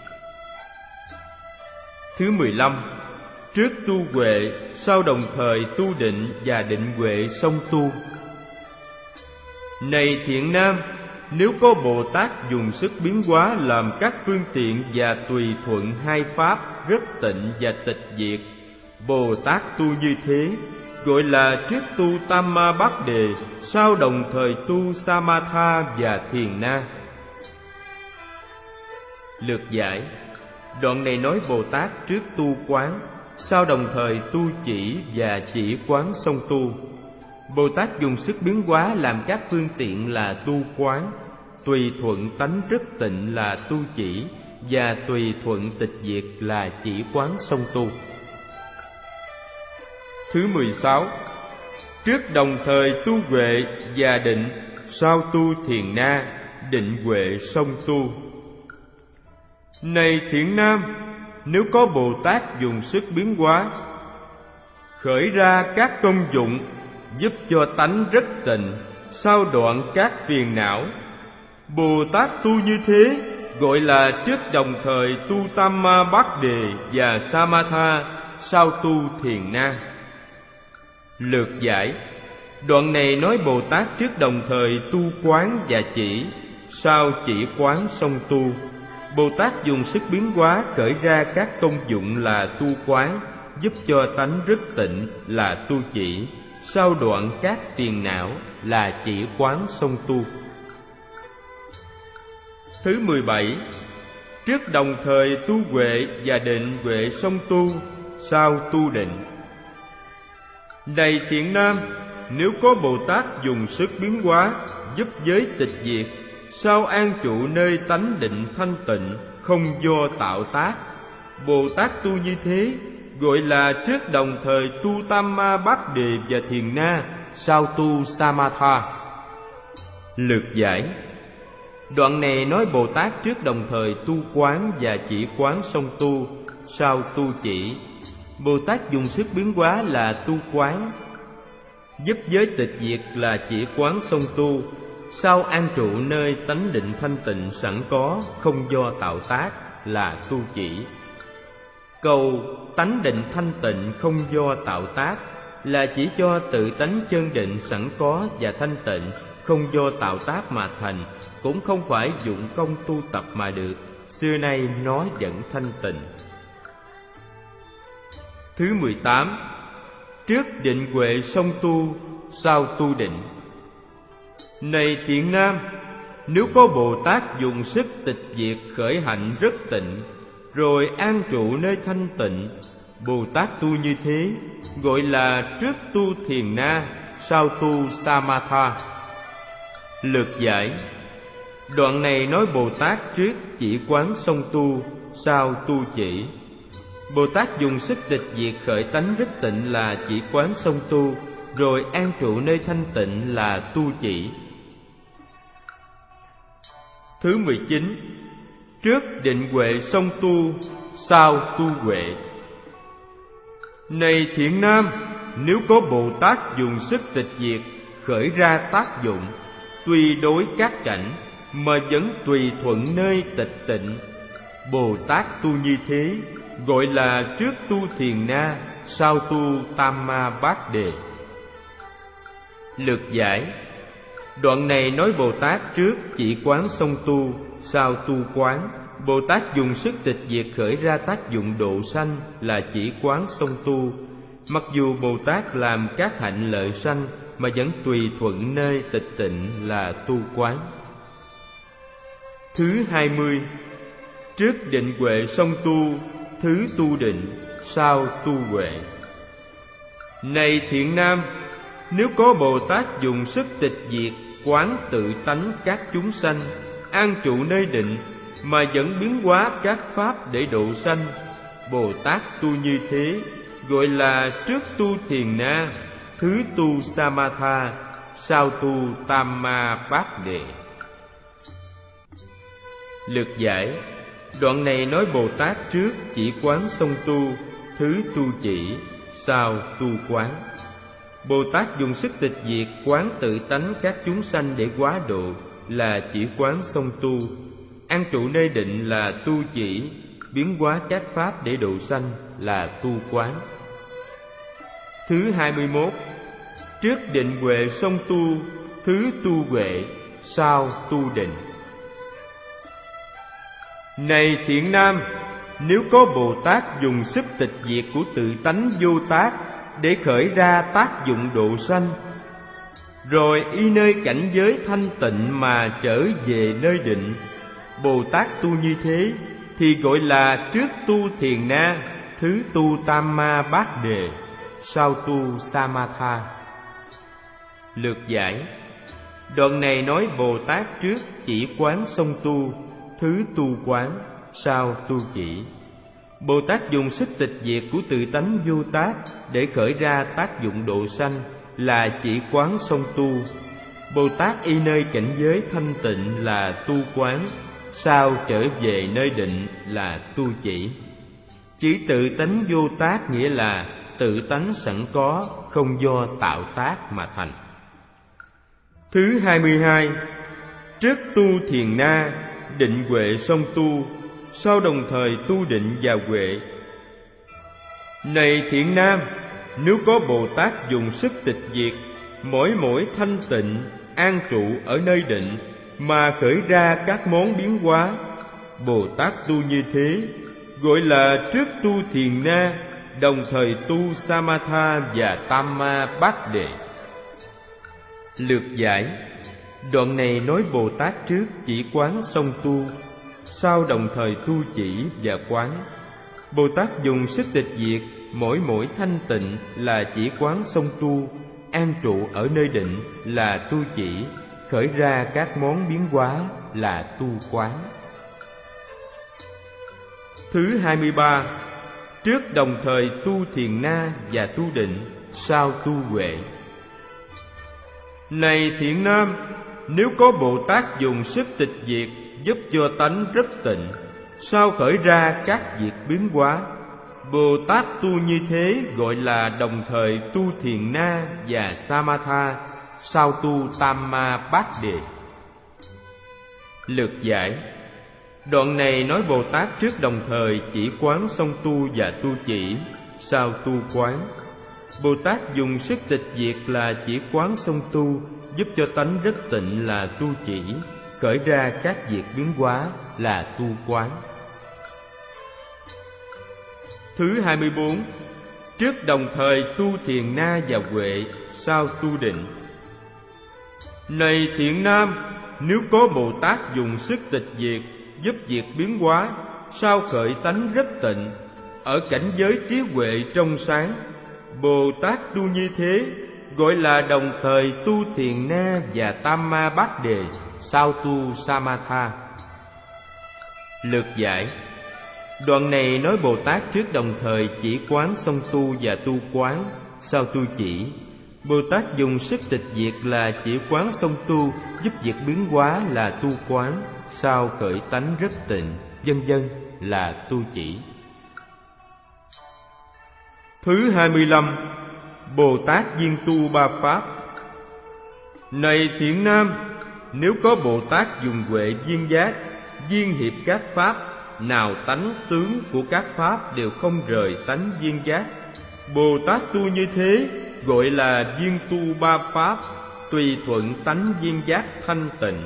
Speaker 1: Thứ mười lăm, trước tu huệ, sau đồng thời tu định và định huệ song tu. Này thiện nam, nếu có Bồ Tát dùng sức biến hóa làm các phương tiện và tùy thuận hai pháp rất tịnh và tịch diệt, Bồ Tát tu như thế gọi là trước tu Tam Ma Bát Đề, sau đồng thời tu Samatha và Thiền Na. Lược giải. Đoạn này nói Bồ Tát trước tu quán, sau đồng thời tu chỉ và chỉ quán song tu. Bồ Tát dùng sức biến hóa làm các phương tiện là tu quán, tùy thuận tánh rất tịnh là tu chỉ, và tùy thuận tịch diệt là chỉ quán song tu. Thứ mười sáu. Trước đồng thời tu huệ và định, sau tu thiền na, định huệ song tu. Này thiện nam, nếu có Bồ Tát dùng sức biến hóa, khởi ra các công dụng, giúp cho tánh rất tịnh, sao đoạn các phiền não, Bồ Tát tu như thế gọi là trước đồng thời tu Tam Ma Bát Đề và Samatha, sau tu thiền na. Lược giải. Đoạn này nói Bồ Tát trước đồng thời tu quán và chỉ, sau chỉ quán song tu. Bồ Tát dùng sức biến hóa khởi ra các công dụng là tu quán, giúp cho tánh rất tịnh là tu chỉ, sau đoạn các phiền não là chỉ quán song tu. Thứ mười bảy. Trước đồng thời tu huệ và định huệ song tu, sau tu định. Này thiện nam, nếu có Bồ Tát dùng sức biến hóa, giúp giới tịch diệt, sao an trụ nơi tánh định thanh tịnh, không do tạo tác, Bồ Tát tu như thế gọi là trước đồng thời tu Tam Ma Bát Đề và thiền na, sau tu Samatha. Lược giải. Đoạn này nói Bồ Tát trước đồng thời tu quán và chỉ quán song tu, sau tu chỉ. Bồ Tát dùng sức biến hóa là tu quán, giúp giới tịch diệt là chỉ quán song tu, sau an trụ nơi tánh định thanh tịnh sẵn có, không do tạo tác là tu chỉ. Câu tánh định thanh tịnh không do tạo tác là chỉ cho tự tánh chân định sẵn có và thanh tịnh, không do tạo tác mà thành, cũng không phải dụng công tu tập mà được, xưa nay nói vẫn thanh tịnh. Thứ mười tám. Trước định huệ song tu, sau tu định. Này thiện nam, nếu có Bồ Tát dùng sức tịch diệt khởi hạnh rất tịnh, rồi an trụ nơi thanh tịnh, Bồ Tát tu như thế gọi là trước tu thiền na, sau tu Samatha. Lược giải. Đoạn này nói Bồ Tát trước chỉ quán song tu, sau tu chỉ. Bồ Tát dùng sức tịch diệt khởi tánh rất tịnh là chỉ quán song tu, rồi an trụ nơi thanh tịnh là tu chỉ. Thứ mười chín. Trước định huệ song tu, sau tu huệ. Này thiện nam, nếu có Bồ Tát dùng sức tịch diệt khởi ra tác dụng, tùy đối các cảnh mà vẫn tùy thuận nơi tịch tịnh, Bồ Tát tu như thế gọi là trước tu thiền na, sau tu Tam Ma Bát Đề. Lược giải. Đoạn này nói Bồ Tát trước chỉ quán song tu, sau tu quán. Bồ Tát dùng sức tịch diệt khởi ra tác dụng độ sanh là chỉ quán song tu. Mặc dù Bồ Tát làm các hạnh lợi sanh mà vẫn tùy thuận nơi tịch tịnh là tu quán. Thứ hai mươi. Trước định huệ song tu, thứ tu định, sau tu huệ. Này thiện nam, nếu có Bồ Tát dùng sức tịch diệt quán tự tánh các chúng sanh, an trụ nơi định mà vẫn biến hóa các pháp để độ sanh, Bồ Tát tu như thế gọi là trước tu thiền na, thứ tu Samatha, sau tu Tam Ma Bát Đề. Lược giải. Đoạn này nói Bồ Tát trước chỉ quán song tu, thứ tu chỉ, sau tu quán. Bồ Tát dùng sức tịch diệt quán tự tánh các chúng sanh để hóa độ là chỉ quán song tu, an trụ nơi định là tu chỉ, biến hóa các pháp để độ sanh là tu quán. Thứ hai mươi mốt. Trước định huệ song tu, thứ tu huệ, sau tu định. Này thiện nam, nếu có Bồ Tát dùng sức tịch diệt của tự tánh vô tác để khởi ra tác dụng độ sanh, rồi y nơi cảnh giới thanh tịnh mà trở về nơi định, Bồ Tát tu như thế thì gọi là trước tu thiền na, thứ tu Tam Ma Bát Đề, sau tu Samatha. Lược giải. Đoạn này nói Bồ Tát trước chỉ quán song tu, thứ tu quán, sau tu chỉ. Bồ Tát dùng sức tịch diệt của tự tánh vô tác để khởi ra tác dụng độ sanh là chỉ quán song tu. Bồ Tát y nơi cảnh giới thanh tịnh là tu quán, sao trở về nơi định là tu chỉ. Chữ tự tánh vô tác nghĩa là tự tánh sẵn có, không do tạo tác mà thành. Thứ hai mươi hai, trước tu thiền na, định huệ song tu, sau đồng thời tu định và huệ. Này thiện nam, nếu có Bồ Tát dùng sức tịch diệt, mỗi mỗi thanh tịnh, an trụ ở nơi định, mà khởi ra các món biến hóa, Bồ Tát tu như thế, gọi là trước tu thiền na, đồng thời tu Samatha và Tamma Bát Đề. Lược giải. Đoạn này nói Bồ Tát trước chỉ quán song tu, sau đồng thời tu chỉ và quán. Bồ Tát dùng sức tịch diệt, mỗi mỗi thanh tịnh là chỉ quán song tu, an trụ ở nơi định là tu chỉ, khởi ra các món biến hóa là tu quán. Thứ hai mươi ba, trước đồng thời tu thiền na và tu định, sau tu huệ. Này thiện nam, nếu có Bồ Tát dùng sức tịch diệt giúp cho tánh rất tịnh, sau khởi ra các việc biến hóa, Bồ Tát tu như thế gọi là đồng thời tu thiền na và Samatha, sau tu Tamma Bát Đề. Lược giải. Đoạn này nói Bồ Tát trước đồng thời chỉ quán song tu và tu chỉ, sau tu quán. Bồ Tát dùng sức tịch diệt là chỉ quán song tu, giúp cho tánh rất tịnh là tu chỉ, khởi ra các việc biến hóa là tu quán. Thứ hai mươi bốn, trước đồng thời tu thiền na và huệ, sau tu định. Này thiện nam, nếu có Bồ Tát dùng sức tịch diệt giúp việc biến hóa, sau khởi tánh rất tịnh, ở cảnh giới trí huệ trong sáng, Bồ Tát tu như thế gọi là đồng thời tu thiền na và Tamma Bát Đề, sau tu Samatha. Lược giải. Đoạn này nói Bồ Tát trước đồng thời chỉ quán song tu và tu quán, sau tu chỉ. Bồ Tát dùng sức tịch diệt là chỉ quán song tu, giúp việc biến hóa là tu quán, sau khởi tánh rất tịnh, vân vân là tu chỉ. Thứ hai mươi lăm, Bồ Tát viên tu ba pháp. Này thiện nam, nếu có Bồ Tát dùng huệ viên giác, viên hiệp các pháp, nào tánh tướng của các pháp đều không rời tánh viên giác, Bồ Tát tu như thế gọi là viên tu ba pháp, tùy thuận tánh viên giác thanh tịnh.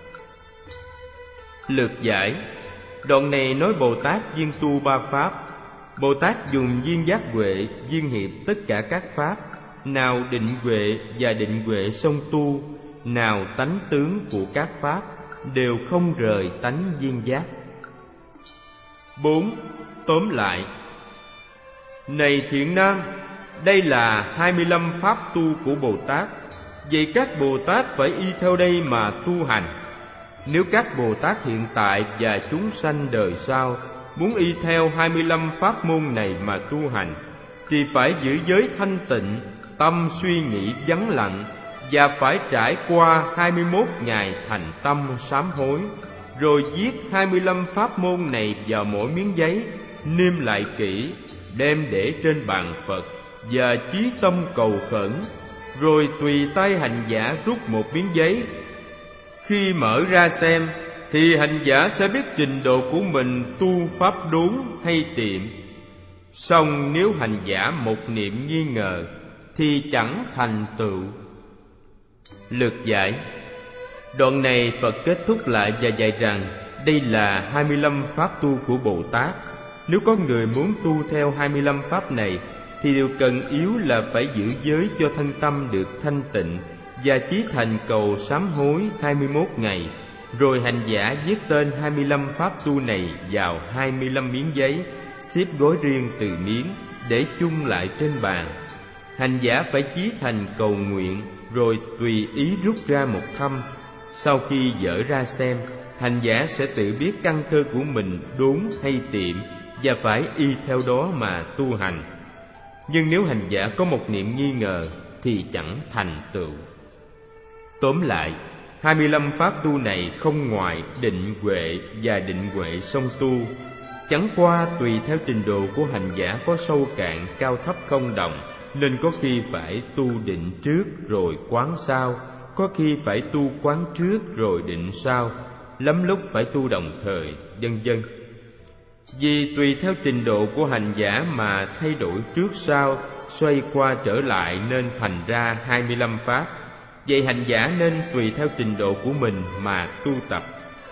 Speaker 1: Lược giải. Đoạn này nói Bồ Tát viên tu ba pháp. Bồ Tát dùng viên giác huệ viên hiệp tất cả các pháp, nào định huệ và định huệ song tu, nào tánh tướng của các pháp đều không rời tánh viên giác. Bốn. Tóm lại. Này thiện nam, đây là hai mươi lăm pháp tu của Bồ Tát. Vậy các Bồ Tát phải y theo đây mà tu hành. Nếu các Bồ Tát hiện tại và chúng sanh đời sau muốn y theo hai mươi lăm pháp môn này mà tu hành, thì phải giữ giới thanh tịnh, tâm suy nghĩ vắng lặng, và phải trải qua hai mươi mốt ngày thành tâm sám hối, rồi viết hai mươi lăm pháp môn này vào mỗi miếng giấy, niêm lại kỹ, đem để trên bàn Phật và chí tâm cầu khẩn, rồi tùy tay hành giả rút một miếng giấy. Khi mở ra xem, thì hành giả sẽ biết trình độ của mình tu pháp đúng hay tiệm. Song nếu hành giả một niệm nghi ngờ thì chẳng thành tựu. Lược giải. Đoạn này Phật kết thúc lại và dạy rằng đây là hai mươi lăm pháp tu của Bồ Tát. Nếu có người muốn tu theo hai mươi lăm pháp này thì điều cần yếu là phải giữ giới cho thân tâm được thanh tịnh và chí thành cầu sám hối hai mươi mốt ngày, rồi hành giả viết tên hai mươi lăm pháp tu này vào hai mươi lăm miếng giấy, xếp gói riêng từ miếng để chung lại trên bàn. Hành giả phải chí thành cầu nguyện, rồi tùy ý rút ra một thăm. Sau khi dở ra xem, hành giả sẽ tự biết căn cơ của mình đúng hay tiệm, và phải y theo đó mà tu hành. Nhưng nếu hành giả có một niệm nghi ngờ thì chẳng thành tựu. Tóm lại, hai mươi lăm pháp tu này không ngoài định huệ và định huệ song tu, chẳng qua tùy theo trình độ của hành giả có sâu cạn cao thấp không đồng, nên có khi phải tu định trước rồi quán sau, có khi phải tu quán trước rồi định sau, lắm lúc phải tu đồng thời, vân vân. Vì tùy theo trình độ của hành giả mà thay đổi trước sau, xoay qua trở lại nên thành ra hai mươi lăm pháp. Vậy hành giả nên tùy theo trình độ của mình mà tu tập.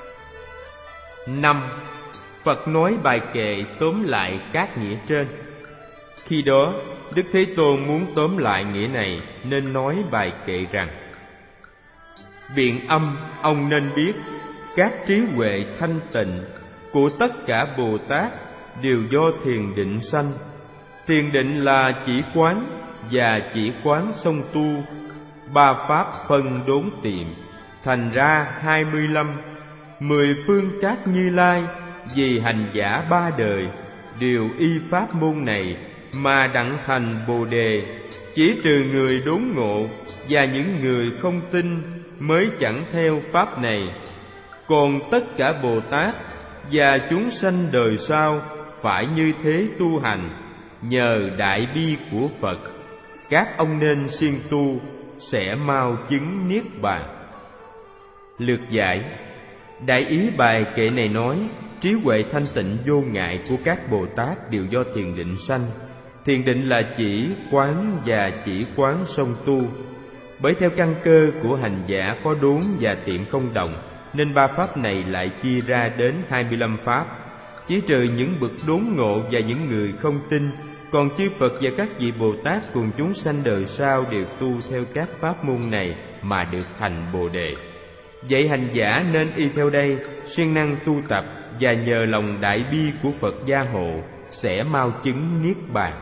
Speaker 1: Năm. Phật nói bài kệ tóm lại các nghĩa trên. Khi đó, Đức Thế Tôn muốn tóm lại nghĩa này nên nói bài kệ rằng: Biện âm ông nên biết, các trí huệ thanh tịnh của tất cả Bồ Tát đều do thiền định sanh. Thiền định là chỉ quán, và chỉ quán song tu, ba pháp phân đốn tiệm, thành ra hai mươi lăm. Mười phương các Như Lai vì hành giả ba đời đều y pháp môn này mà đặng thành Bồ Đề. Chỉ trừ người đốn ngộ và những người không tin mới chẳng theo pháp này. Còn tất cả Bồ Tát và chúng sanh đời sau phải như thế tu hành, nhờ đại bi của Phật. Các ông nên siêng tu, sẽ mau chứng niết bàn. Lược giải. Đại ý bài kệ này nói, trí huệ thanh tịnh vô ngại của các Bồ Tát đều do thiền định sanh. Thiền định là chỉ quán và chỉ quán song tu. Bởi theo căn cơ của hành giả có đốn và tiệm không đồng, nên ba pháp này lại chia ra đến hai mươi lăm pháp. Chỉ trừ những bậc đốn ngộ và những người không tin, còn chư Phật và các vị Bồ Tát cùng chúng sanh đời sau đều tu theo các pháp môn này mà được thành Bồ Đề. Vậy hành giả nên y theo đây, siêng năng tu tập, và nhờ lòng đại bi của Phật gia hộ sẽ mau chứng niết bàn.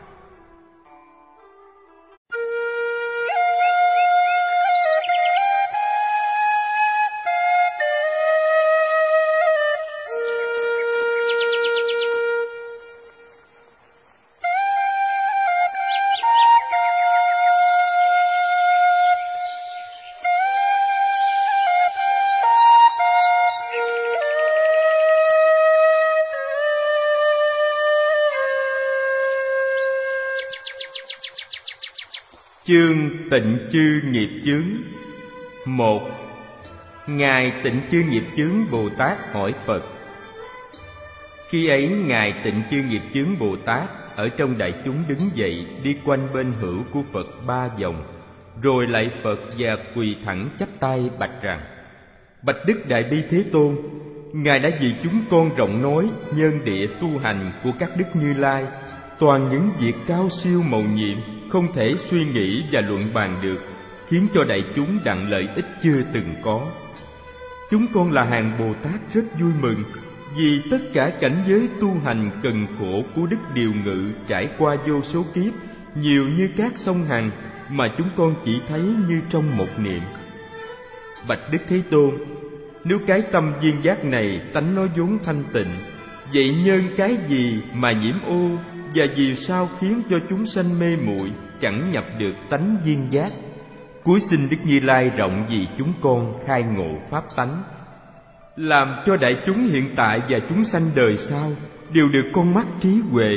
Speaker 1: Chương Tịnh Chư Nghiệp Chướng. Một. Ngài Tịnh Chư Nghiệp Chướng Bồ Tát hỏi Phật. Khi ấy Ngài Tịnh Chư Nghiệp Chướng Bồ Tát ở trong đại chúng đứng dậy, đi quanh bên hữu của Phật ba vòng, rồi lạy Phật và quỳ thẳng chắp tay bạch rằng: Bạch Đức Đại Bi Thế Tôn, Ngài đã vì chúng con rộng nói nhân địa tu hành của các Đức Như Lai, toàn những việc cao siêu mầu nhiệm, không thể suy nghĩ và luận bàn được, khiến cho đại chúng đặng lợi ích chưa từng có. Chúng con là hàng Bồ Tát rất vui mừng, vì tất cả cảnh giới tu hành cần khổ của Đức Điều Ngự trải qua vô số kiếp, nhiều như các sông Hằng, mà chúng con chỉ thấy như trong một niệm. Bạch Đức Thế Tôn, nếu cái tâm viên giác này tánh nó vốn thanh tịnh, vậy nhân cái gì mà nhiễm ô, và vì sao khiến cho chúng sanh mê muội chẳng nhập được tánh viên giác? Cuối xin Đức Như Lai rộng vì chúng con khai ngộ pháp tánh, làm cho đại chúng hiện tại và chúng sanh đời sau đều được con mắt trí huệ.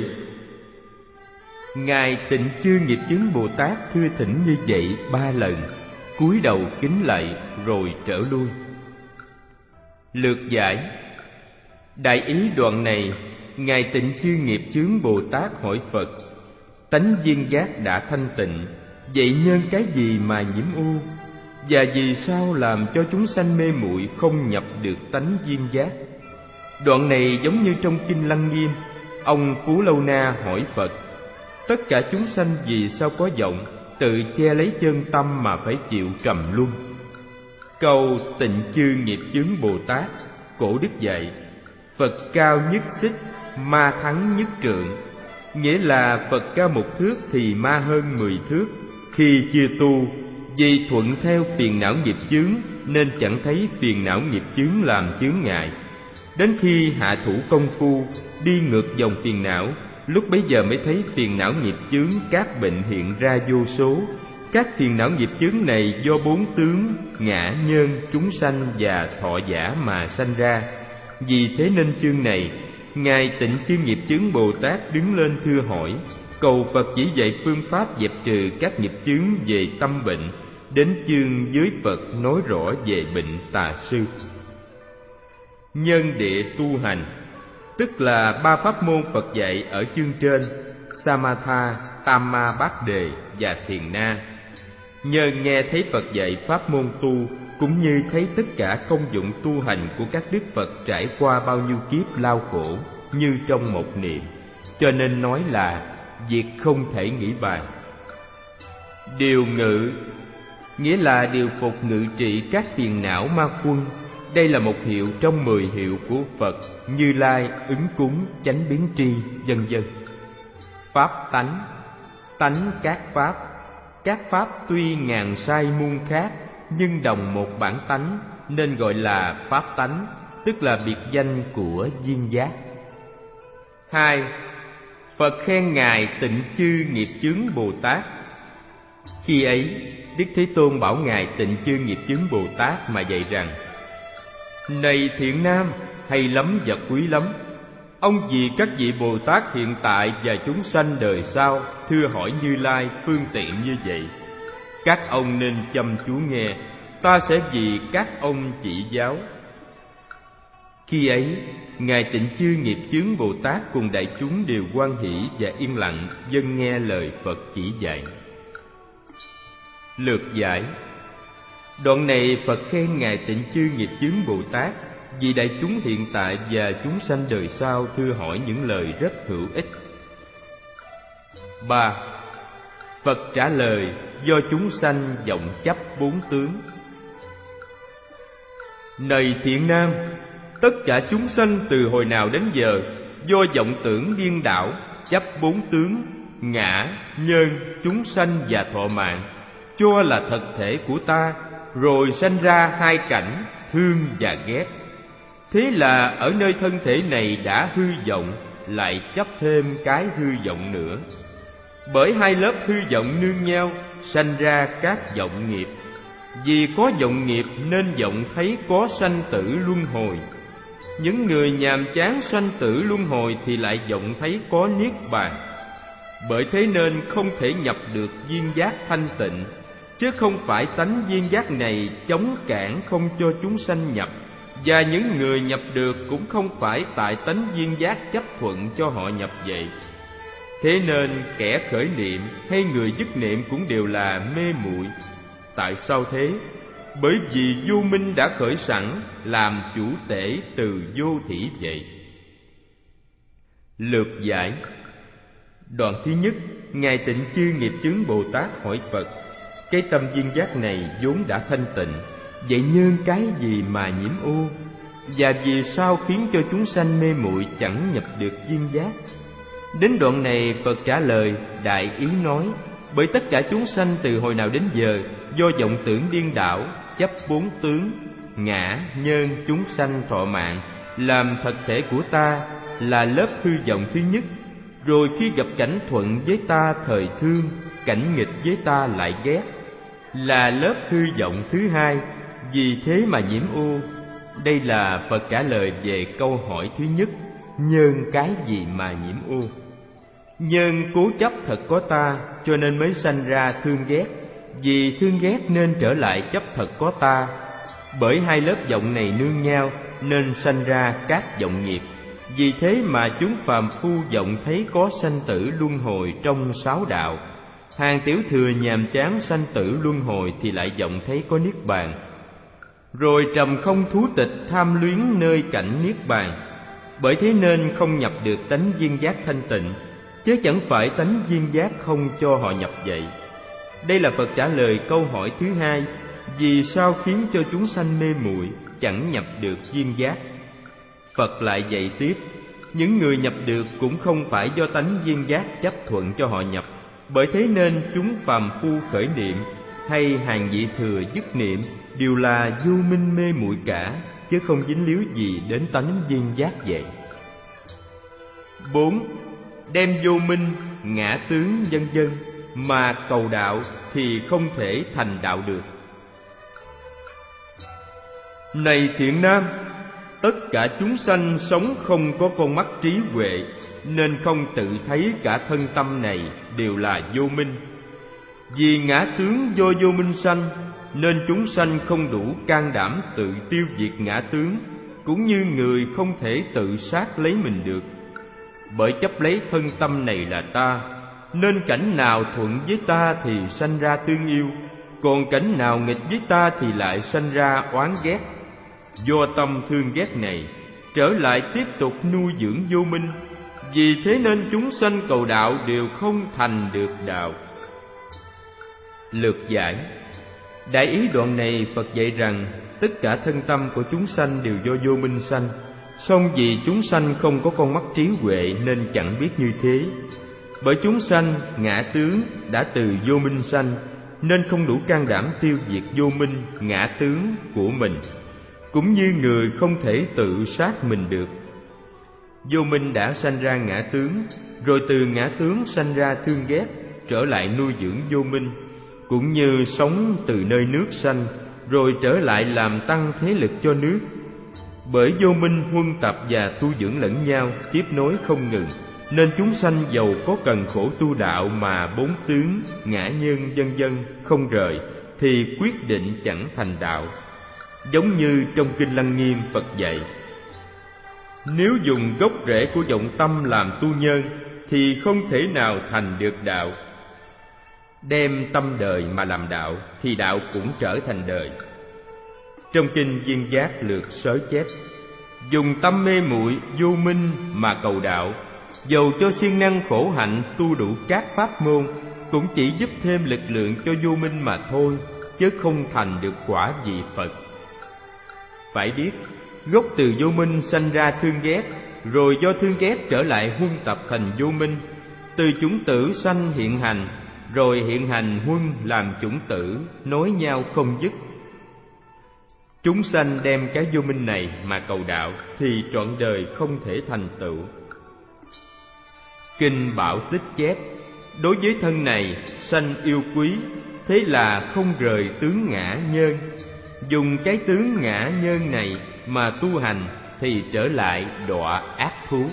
Speaker 1: Ngài Tịnh Chư Nghiệp Chướng Bồ Tát thưa thỉnh như vậy ba lần, cúi đầu kính lạy rồi trở lui. Lược giải. Đại ý đoạn này, Ngài Tịnh Chư Nghiệp Chướng Bồ Tát hỏi Phật: Tánh viên giác đã thanh tịnh, vậy nhân cái gì mà nhiễm ô, và vì sao làm cho chúng sanh mê muội không nhập được tánh viên giác? Đoạn này giống như trong kinh Lăng Nghiêm, ông Phú Lâu Na hỏi Phật: Tất cả chúng sanh vì sao có vọng, tự che lấy chân tâm mà phải chịu trầm luân? Câu Tịnh Chư Nghiệp Chướng Bồ Tát, cổ đức dạy: Phật cao nhất xích, ma thắng nhất trượng. Nghĩa là Phật cao một thước thì ma hơn mười thước. Khi chưa tu, vì thuận theo phiền não nghiệp chướng nên chẳng thấy phiền não nghiệp chướng làm chướng ngại. Đến khi hạ thủ công phu, đi ngược dòng phiền não, lúc bấy giờ mới thấy phiền não nghiệp chướng các bệnh hiện ra vô số. Các phiền não nghiệp chướng này do bốn tướng ngã nhân, chúng sanh và thọ giả mà sanh ra. Vì thế nên chương này, Ngài Tịnh Chương Nghiệp Chướng Bồ Tát đứng lên thưa hỏi, cầu Phật chỉ dạy phương pháp dẹp trừ các nghiệp chướng về tâm bệnh. Đến chương với Phật nói rõ về bệnh tà sư. Nhân địa tu hành, tức là ba pháp môn Phật dạy ở chương trên: Samatha, Tamma Bát Đề và Thiền Na. Nhờ nghe thấy Phật dạy pháp môn tu, cũng như thấy tất cả công dụng tu hành của các đức Phật trải qua bao nhiêu kiếp lao khổ như trong một niệm, cho nên nói là việc không thể nghĩ bàn. Điều ngự, nghĩa là điều phục ngự trị các phiền não ma quân. Đây là một hiệu trong mười hiệu của Phật: Như Lai, Ứng Cúng, Chánh Biến Tri, vân vân. Pháp tánh, tánh các pháp. Các pháp tuy ngàn sai muôn khác, nhưng đồng một bản tánh, nên gọi là pháp tánh, tức là biệt danh của duyên giác. Hai, Phật khen Ngài Tịnh Chư Nghiệp Chướng Bồ Tát. Khi ấy, Đức Thế Tôn bảo Ngài Tịnh Chư Nghiệp Chướng Bồ Tát mà dạy rằng: Này thiện nam, hay lắm và quý lắm. Ông vì các vị Bồ Tát hiện tại và chúng sanh đời sau thưa hỏi Như Lai phương tiện như vậy. Các ông nên chăm chú nghe, ta sẽ vì các ông chỉ giáo. Khi ấy, Ngài Tịnh Chư Nghiệp Chướng Bồ Tát cùng đại chúng đều hoan hỷ và yên lặng vâng nghe lời Phật chỉ dạy. Lược giải. Đoạn này Phật khen Ngài Tịnh Chư Nghiệp Chướng Bồ Tát vì đại chúng hiện tại và chúng sanh đời sau thưa hỏi những lời rất hữu ích. Ba, Phật trả lời do chúng sanh vọng chấp bốn tướng. Này thiện nam, tất cả chúng sanh từ hồi nào đến giờ do vọng tưởng điên đảo, chấp bốn tướng ngã, nhân, chúng sanh và thọ mạng, cho là thật thể của ta, rồi sanh ra hai cảnh thương và ghét. Thế là ở nơi thân thể này đã hư vọng, lại chấp thêm cái hư vọng nữa. Bởi hai lớp hư vọng nương nhau, sanh ra các vọng nghiệp. Vì có vọng nghiệp nên vọng thấy có sanh tử luân hồi. Những người nhàm chán sanh tử luân hồi thì lại vọng thấy có niết bàn. Bởi thế nên không thể nhập được duyên giác thanh tịnh, chứ không phải tánh duyên giác này chống cản không cho chúng sanh nhập. Và những người nhập được cũng không phải tại tánh duyên giác chấp thuận cho họ nhập vậy. Thế nên kẻ khởi niệm hay người dứt niệm cũng đều là mê muội. Tại sao thế? Bởi vì vô minh đã khởi sẵn, làm chủ tể từ vô thỉ vậy. Lược giải. Đoạn thứ nhất, Ngài Tịnh Chư Nghiệp Chướng Bồ Tát hỏi Phật: Cái tâm duyên giác này vốn đã thanh tịnh, vậy nhân cái gì mà nhiễm ô? Và vì sao khiến cho chúng sanh mê muội chẳng nhập được duyên giác? Đến đoạn này Phật trả lời đại ý nói: Bởi tất cả chúng sanh từ hồi nào đến giờ do vọng tưởng điên đảo, chấp bốn tướng ngã, nhân, chúng sanh, thọ mạng làm thật thể của ta, là lớp hư vọng thứ nhất. Rồi khi gặp cảnh thuận với ta thời thương, cảnh nghịch với ta lại ghét, là lớp hư vọng thứ hai. Vì thế mà nhiễm ô. Đây là Phật trả lời về câu hỏi thứ nhất: nhân cái gì mà nhiễm ô? Nhân cố chấp thật có ta, cho nên mới sanh ra thương ghét. Vì thương ghét nên trở lại chấp thật có ta. Bởi hai lớp vọng này nương nhau, nên sanh ra các vọng nghiệp. Vì thế mà chúng phàm phu vọng thấy có sanh tử luân hồi trong sáu đạo. Hàng tiểu thừa nhàm chán sanh tử luân hồi thì lại vọng thấy có niết bàn. Rồi trầm không thú tịch tham luyến nơi cảnh niết bàn. Bởi thế nên không nhập được tánh duyên giác thanh tịnh, chứ chẳng phải tánh duyên giác không cho họ nhập vậy. Đây là Phật trả lời câu hỏi thứ hai: vì sao khiến cho chúng sanh mê muội chẳng nhập được duyên giác? Phật lại dạy tiếp: những người nhập được cũng không phải do tánh duyên giác chấp thuận cho họ nhập. Bởi thế nên chúng phàm phu khởi niệm hay hàng vị thừa dứt niệm đều là vô minh mê muội cả, chứ không dính líu gì đến tánh duyên giác vậy. Bốn, đem vô minh, ngã tướng vân vân mà cầu đạo thì không thể thành đạo được. Này thiện nam, tất cả chúng sanh sống không có con mắt trí huệ, nên không tự thấy cả thân tâm này đều là vô minh. Vì ngã tướng do vô minh sanh, nên chúng sanh không đủ can đảm tự tiêu diệt ngã tướng, cũng như người không thể tự sát lấy mình được. Bởi chấp lấy thân tâm này là ta, nên cảnh nào thuận với ta thì sanh ra tương yêu, còn cảnh nào nghịch với ta thì lại sanh ra oán ghét. Do tâm thương ghét này, trở lại tiếp tục nuôi dưỡng vô minh. Vì thế nên chúng sanh cầu đạo đều không thành được đạo. Lược giải. Đại ý đoạn này Phật dạy rằng tất cả thân tâm của chúng sanh đều do vô minh sanh, song vì chúng sanh không có con mắt trí huệ nên chẳng biết như thế. Bởi chúng sanh ngã tướng đã từ vô minh sanh, nên không đủ can đảm tiêu diệt vô minh ngã tướng của mình, cũng như người không thể tự sát mình được. Vô minh đã sanh ra ngã tướng, rồi từ ngã tướng sanh ra thương ghét, trở lại nuôi dưỡng vô minh, cũng như sống từ nơi nước sanh, rồi trở lại làm tăng thế lực cho nước. Bởi vô minh huân tập và tu dưỡng lẫn nhau, tiếp nối không ngừng, nên chúng sanh dầu có cần khổ tu đạo mà bốn tướng, ngã nhân vân vân không rời, thì quyết định chẳng thành đạo. Giống như trong Kinh Lăng Nghiêm Phật dạy: nếu dùng gốc rễ của vọng tâm làm tu nhân, thì không thể nào thành được đạo. Đem tâm đời mà làm đạo, thì đạo cũng trở thành đời. Trong Kinh Viên Giác Lược Sớ chép: dùng tâm mê muội vô minh mà cầu đạo, dầu cho siêng năng khổ hạnh tu đủ các pháp môn, cũng chỉ giúp thêm lực lượng cho vô minh mà thôi, chứ không thành được quả vị Phật. Phải biết, gốc từ vô minh sanh ra thương ghét, rồi do thương ghét trở lại huân tập thành vô minh, từ chủng tử sanh hiện hành, rồi hiện hành huân làm chủng tử, nối nhau không dứt. Chúng sanh đem cái vô minh này mà cầu đạo thì trọn đời không thể thành tựu. Kinh Bảo Tích chép: đối với thân này sanh yêu quý, thế là không rời tướng ngã nhân. Dùng cái tướng ngã nhân này mà tu hành thì trở lại đọa ác thú.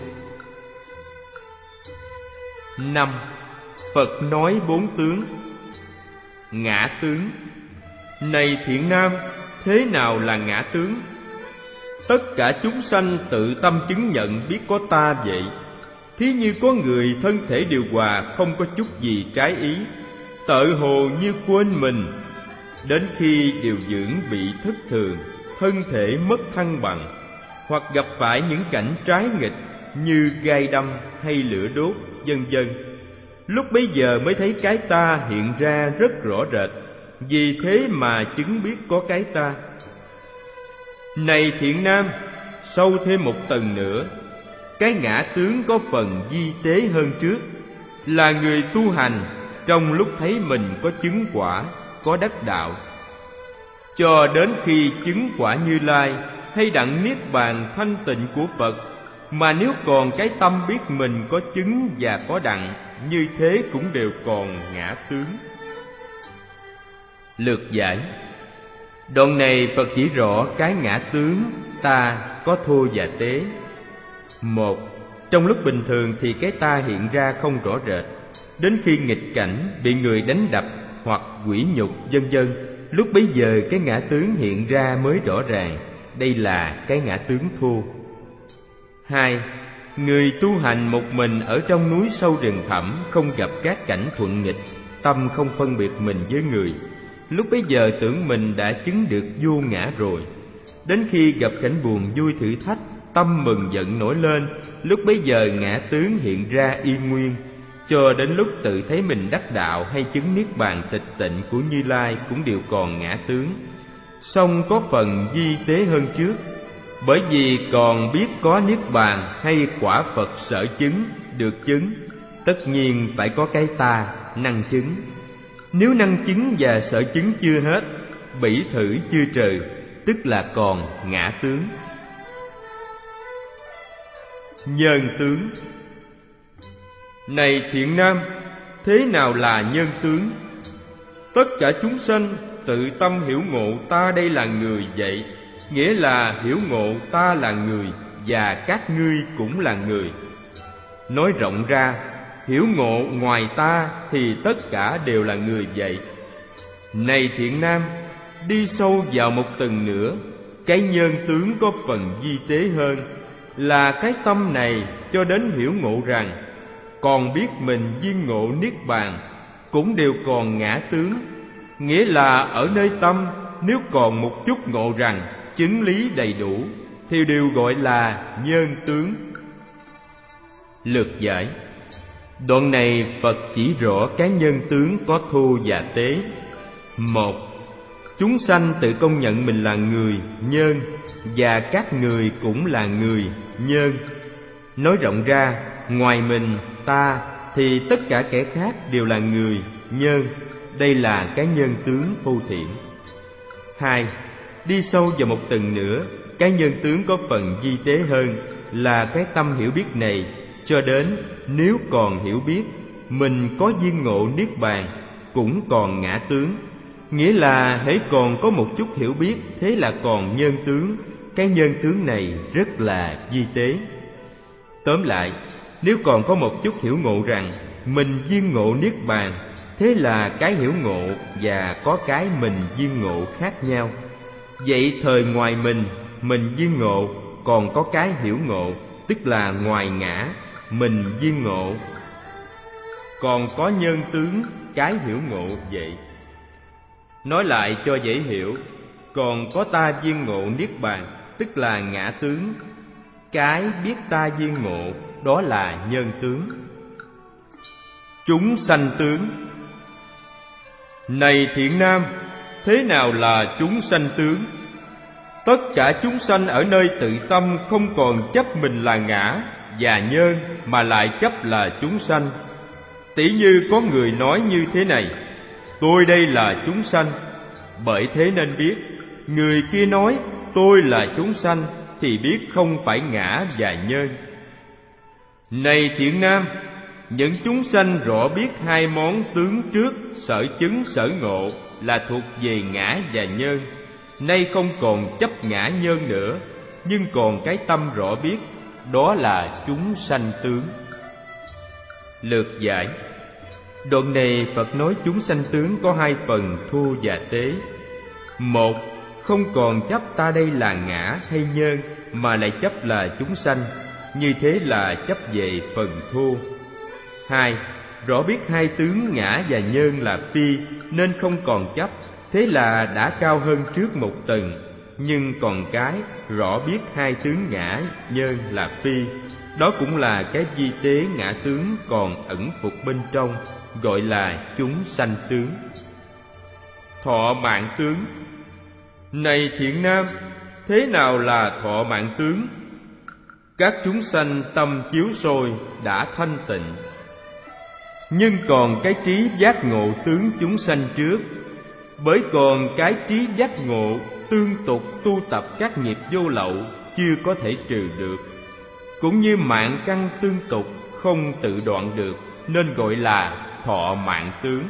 Speaker 1: Năm. Phật nói bốn tướng. Ngã tướng. Này thiện nam, thế nào là ngã tướng? Tất cả chúng sanh tự tâm chứng nhận biết có ta vậy. Thí như có người thân thể điều hòa, không có chút gì trái ý, tợ hồ như quên mình. Đến khi điều dưỡng bị thất thường, thân thể mất thăng bằng, hoặc gặp phải những cảnh trái nghịch như gai đâm hay lửa đốt, vân vân, lúc bấy giờ mới thấy cái ta hiện ra rất rõ rệt. Vì thế mà chứng biết có cái ta. Này thiện nam, sâu thêm một tầng nữa, cái ngã tướng có phần vi tế hơn trước, là người tu hành trong lúc thấy mình có chứng quả, có đắc đạo, cho đến khi chứng quả Như Lai hay đặng niết bàn thanh tịnh của Phật, mà nếu còn cái tâm biết mình có chứng và có đặng, như thế cũng đều còn ngã tướng. Lược giải. Đoạn này Phật chỉ rõ cái ngã tướng ta có thô và tế. Một, trong lúc bình thường thì cái ta hiện ra không rõ rệt. Đến khi nghịch cảnh, bị người đánh đập hoặc quỷ nhục vân vân, lúc bấy giờ cái ngã tướng hiện ra mới rõ ràng. Đây là cái ngã tướng thô. Hai, người tu hành một mình ở trong núi sâu rừng thẳm, không gặp các cảnh thuận nghịch, tâm không phân biệt mình với người. Lúc bấy giờ tưởng mình đã chứng được vô ngã rồi. Đến khi gặp cảnh buồn vui thử thách, tâm mừng giận nổi lên, lúc bấy giờ ngã tướng hiện ra y nguyên, cho đến lúc tự thấy mình đắc đạo hay chứng niết bàn tịch tịnh của Như Lai cũng đều còn ngã tướng, song có phần vi tế hơn trước. Bởi vì còn biết có niết bàn hay quả Phật sở chứng, được chứng, tất nhiên phải có cái ta năng chứng. Nếu năng chứng và sở chứng chưa hết, bỉ thử chưa trừ, tức là còn ngã tướng. Nhân tướng. Này thiện nam, thế nào là nhân tướng? Tất cả chúng sanh tự tâm hiểu ngộ ta đây là người vậy, nghĩa là hiểu ngộ ta là người và các ngươi cũng là người. Nói rộng ra, hiểu ngộ ngoài ta thì tất cả đều là người vậy. Này thiện nam, đi sâu vào một tầng nữa, cái nhân tướng có phần vi tế hơn, là cái tâm này cho đến hiểu ngộ rằng còn biết mình viên ngộ niết bàn, cũng đều còn ngã tướng, nghĩa là ở nơi tâm nếu còn một chút ngộ rằng chứng lý đầy đủ thì đều gọi là nhân tướng. Lược giải. Đoạn này Phật chỉ rõ cái nhân tướng có thô và tế. Một, chúng sanh tự công nhận mình là người nhân, và các người cũng là người nhân. Nói rộng ra, ngoài mình ta thì tất cả kẻ khác đều là người nhân. Đây là cái nhân tướng thô thiển. Hai, đi sâu vào một tầng nữa, cái nhân tướng có phần vi tế hơn, là cái tâm hiểu biết này cho đến nếu còn hiểu biết mình có viên ngộ niết bàn, cũng còn ngã tướng, nghĩa là hễ còn có một chút hiểu biết, thế là còn nhân tướng. Cái nhân tướng này rất là vi tế. Tóm lại, nếu còn có một chút hiểu ngộ rằng mình viên ngộ niết bàn, thế là cái hiểu ngộ và có cái mình viên ngộ khác nhau. Vậy thời ngoài mình, mình viên ngộ, còn có cái hiểu ngộ, tức là ngoài ngã, mình viên ngộ, còn có nhân tướng, cái hiểu ngộ vậy. Nói lại cho dễ hiểu, còn có ta viên ngộ niết bàn, tức là ngã tướng, cái biết ta viên ngộ, đó là nhân tướng. Chúng sanh tướng. Này thiện nam, thế nào là chúng sanh tướng? Tất cả chúng sanh ở nơi tự tâm không còn chấp mình là ngã và nhân, mà lại chấp là chúng sanh. Tỷ như có người nói như thế này: tôi đây là chúng sanh. Bởi thế nên biết, người kia nói tôi là chúng sanh thì biết không phải ngã và nhân. Này thiện nam, những chúng sanh rõ biết hai món tướng trước, sở chứng sở ngộ, là thuộc về ngã và nhân, nay không còn chấp ngã nhân nữa, nhưng còn cái tâm rõ biết, đó là chúng sanh tướng. Lược giải. Đoạn này Phật nói chúng sanh tướng có hai phần thô và tế. Một, không còn chấp ta đây là ngã hay nhân, mà lại chấp là chúng sanh, như thế là chấp về phần thô. Hai, rõ biết hai tướng ngã và nhân là phi, nên không còn chấp, thế là đã cao hơn trước một tầng. Nhưng còn cái rõ biết hai tướng ngã nhân là phi, đó cũng là cái vi tế ngã tướng còn ẩn phục bên trong, gọi là chúng sanh tướng. Thọ mạng tướng. Này thiện nam, thế nào là thọ mạng tướng? Các chúng sanh tâm chiếu soi đã thanh tịnh, nhưng còn cái trí giác ngộ tướng chúng sanh trước. Bởi còn cái trí giác ngộ tương tục tu tập các nghiệp vô lậu chưa có thể trừ được, cũng như mạng căn tương tục không tự đoạn được, nên gọi là thọ mạng tướng.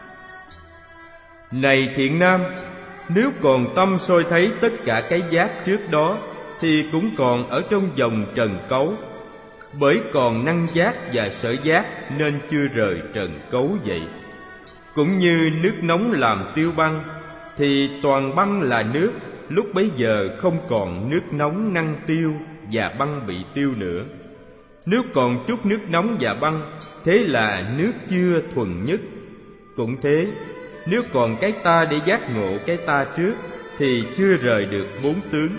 Speaker 1: Này thiện nam, nếu còn tâm soi thấy tất cả cái giác trước đó, thì cũng còn ở trong vòng trần cấu. Bởi còn năng giác và sở giác nên chưa rời trần cấu vậy. Cũng như nước nóng làm tiêu băng, thì toàn băng là nước, lúc bấy giờ không còn nước nóng năng tiêu và băng bị tiêu nữa. Nếu còn chút nước nóng và băng, thế là nước chưa thuần nhất. Cũng thế, nếu còn cái ta để giác ngộ cái ta trước, thì chưa rời được bốn tướng.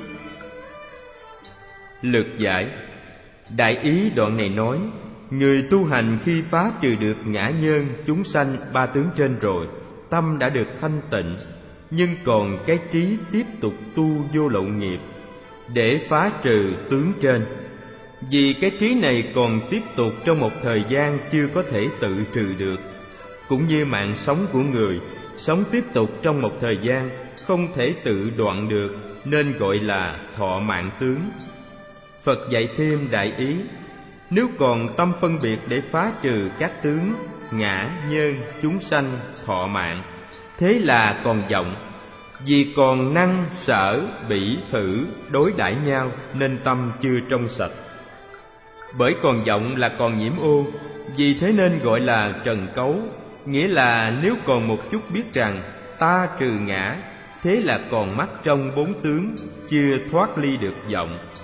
Speaker 1: Lược giải. Đại ý đoạn này nói, người tu hành khi phá trừ được ngã nhân, chúng sanh, ba tướng trên rồi, tâm đã được thanh tịnh, nhưng còn cái trí tiếp tục tu vô lậu nghiệp để phá trừ tướng trên. Vì cái trí này còn tiếp tục trong một thời gian chưa có thể tự trừ được, cũng như mạng sống của người sống tiếp tục trong một thời gian không thể tự đoạn được, nên gọi là thọ mạng tướng. Phật dạy thêm đại ý, nếu còn tâm phân biệt để phá trừ các tướng ngã, nhân, chúng sanh, thọ mạng, thế là còn vọng. Vì còn năng sở bỉ thử đối đãi nhau nên tâm chưa trong sạch. Bởi còn vọng là còn nhiễm ô, vì thế nên gọi là trần cấu, nghĩa là nếu còn một chút biết rằng ta trừ ngã, thế là còn mắc trong bốn tướng, chưa thoát ly được vọng.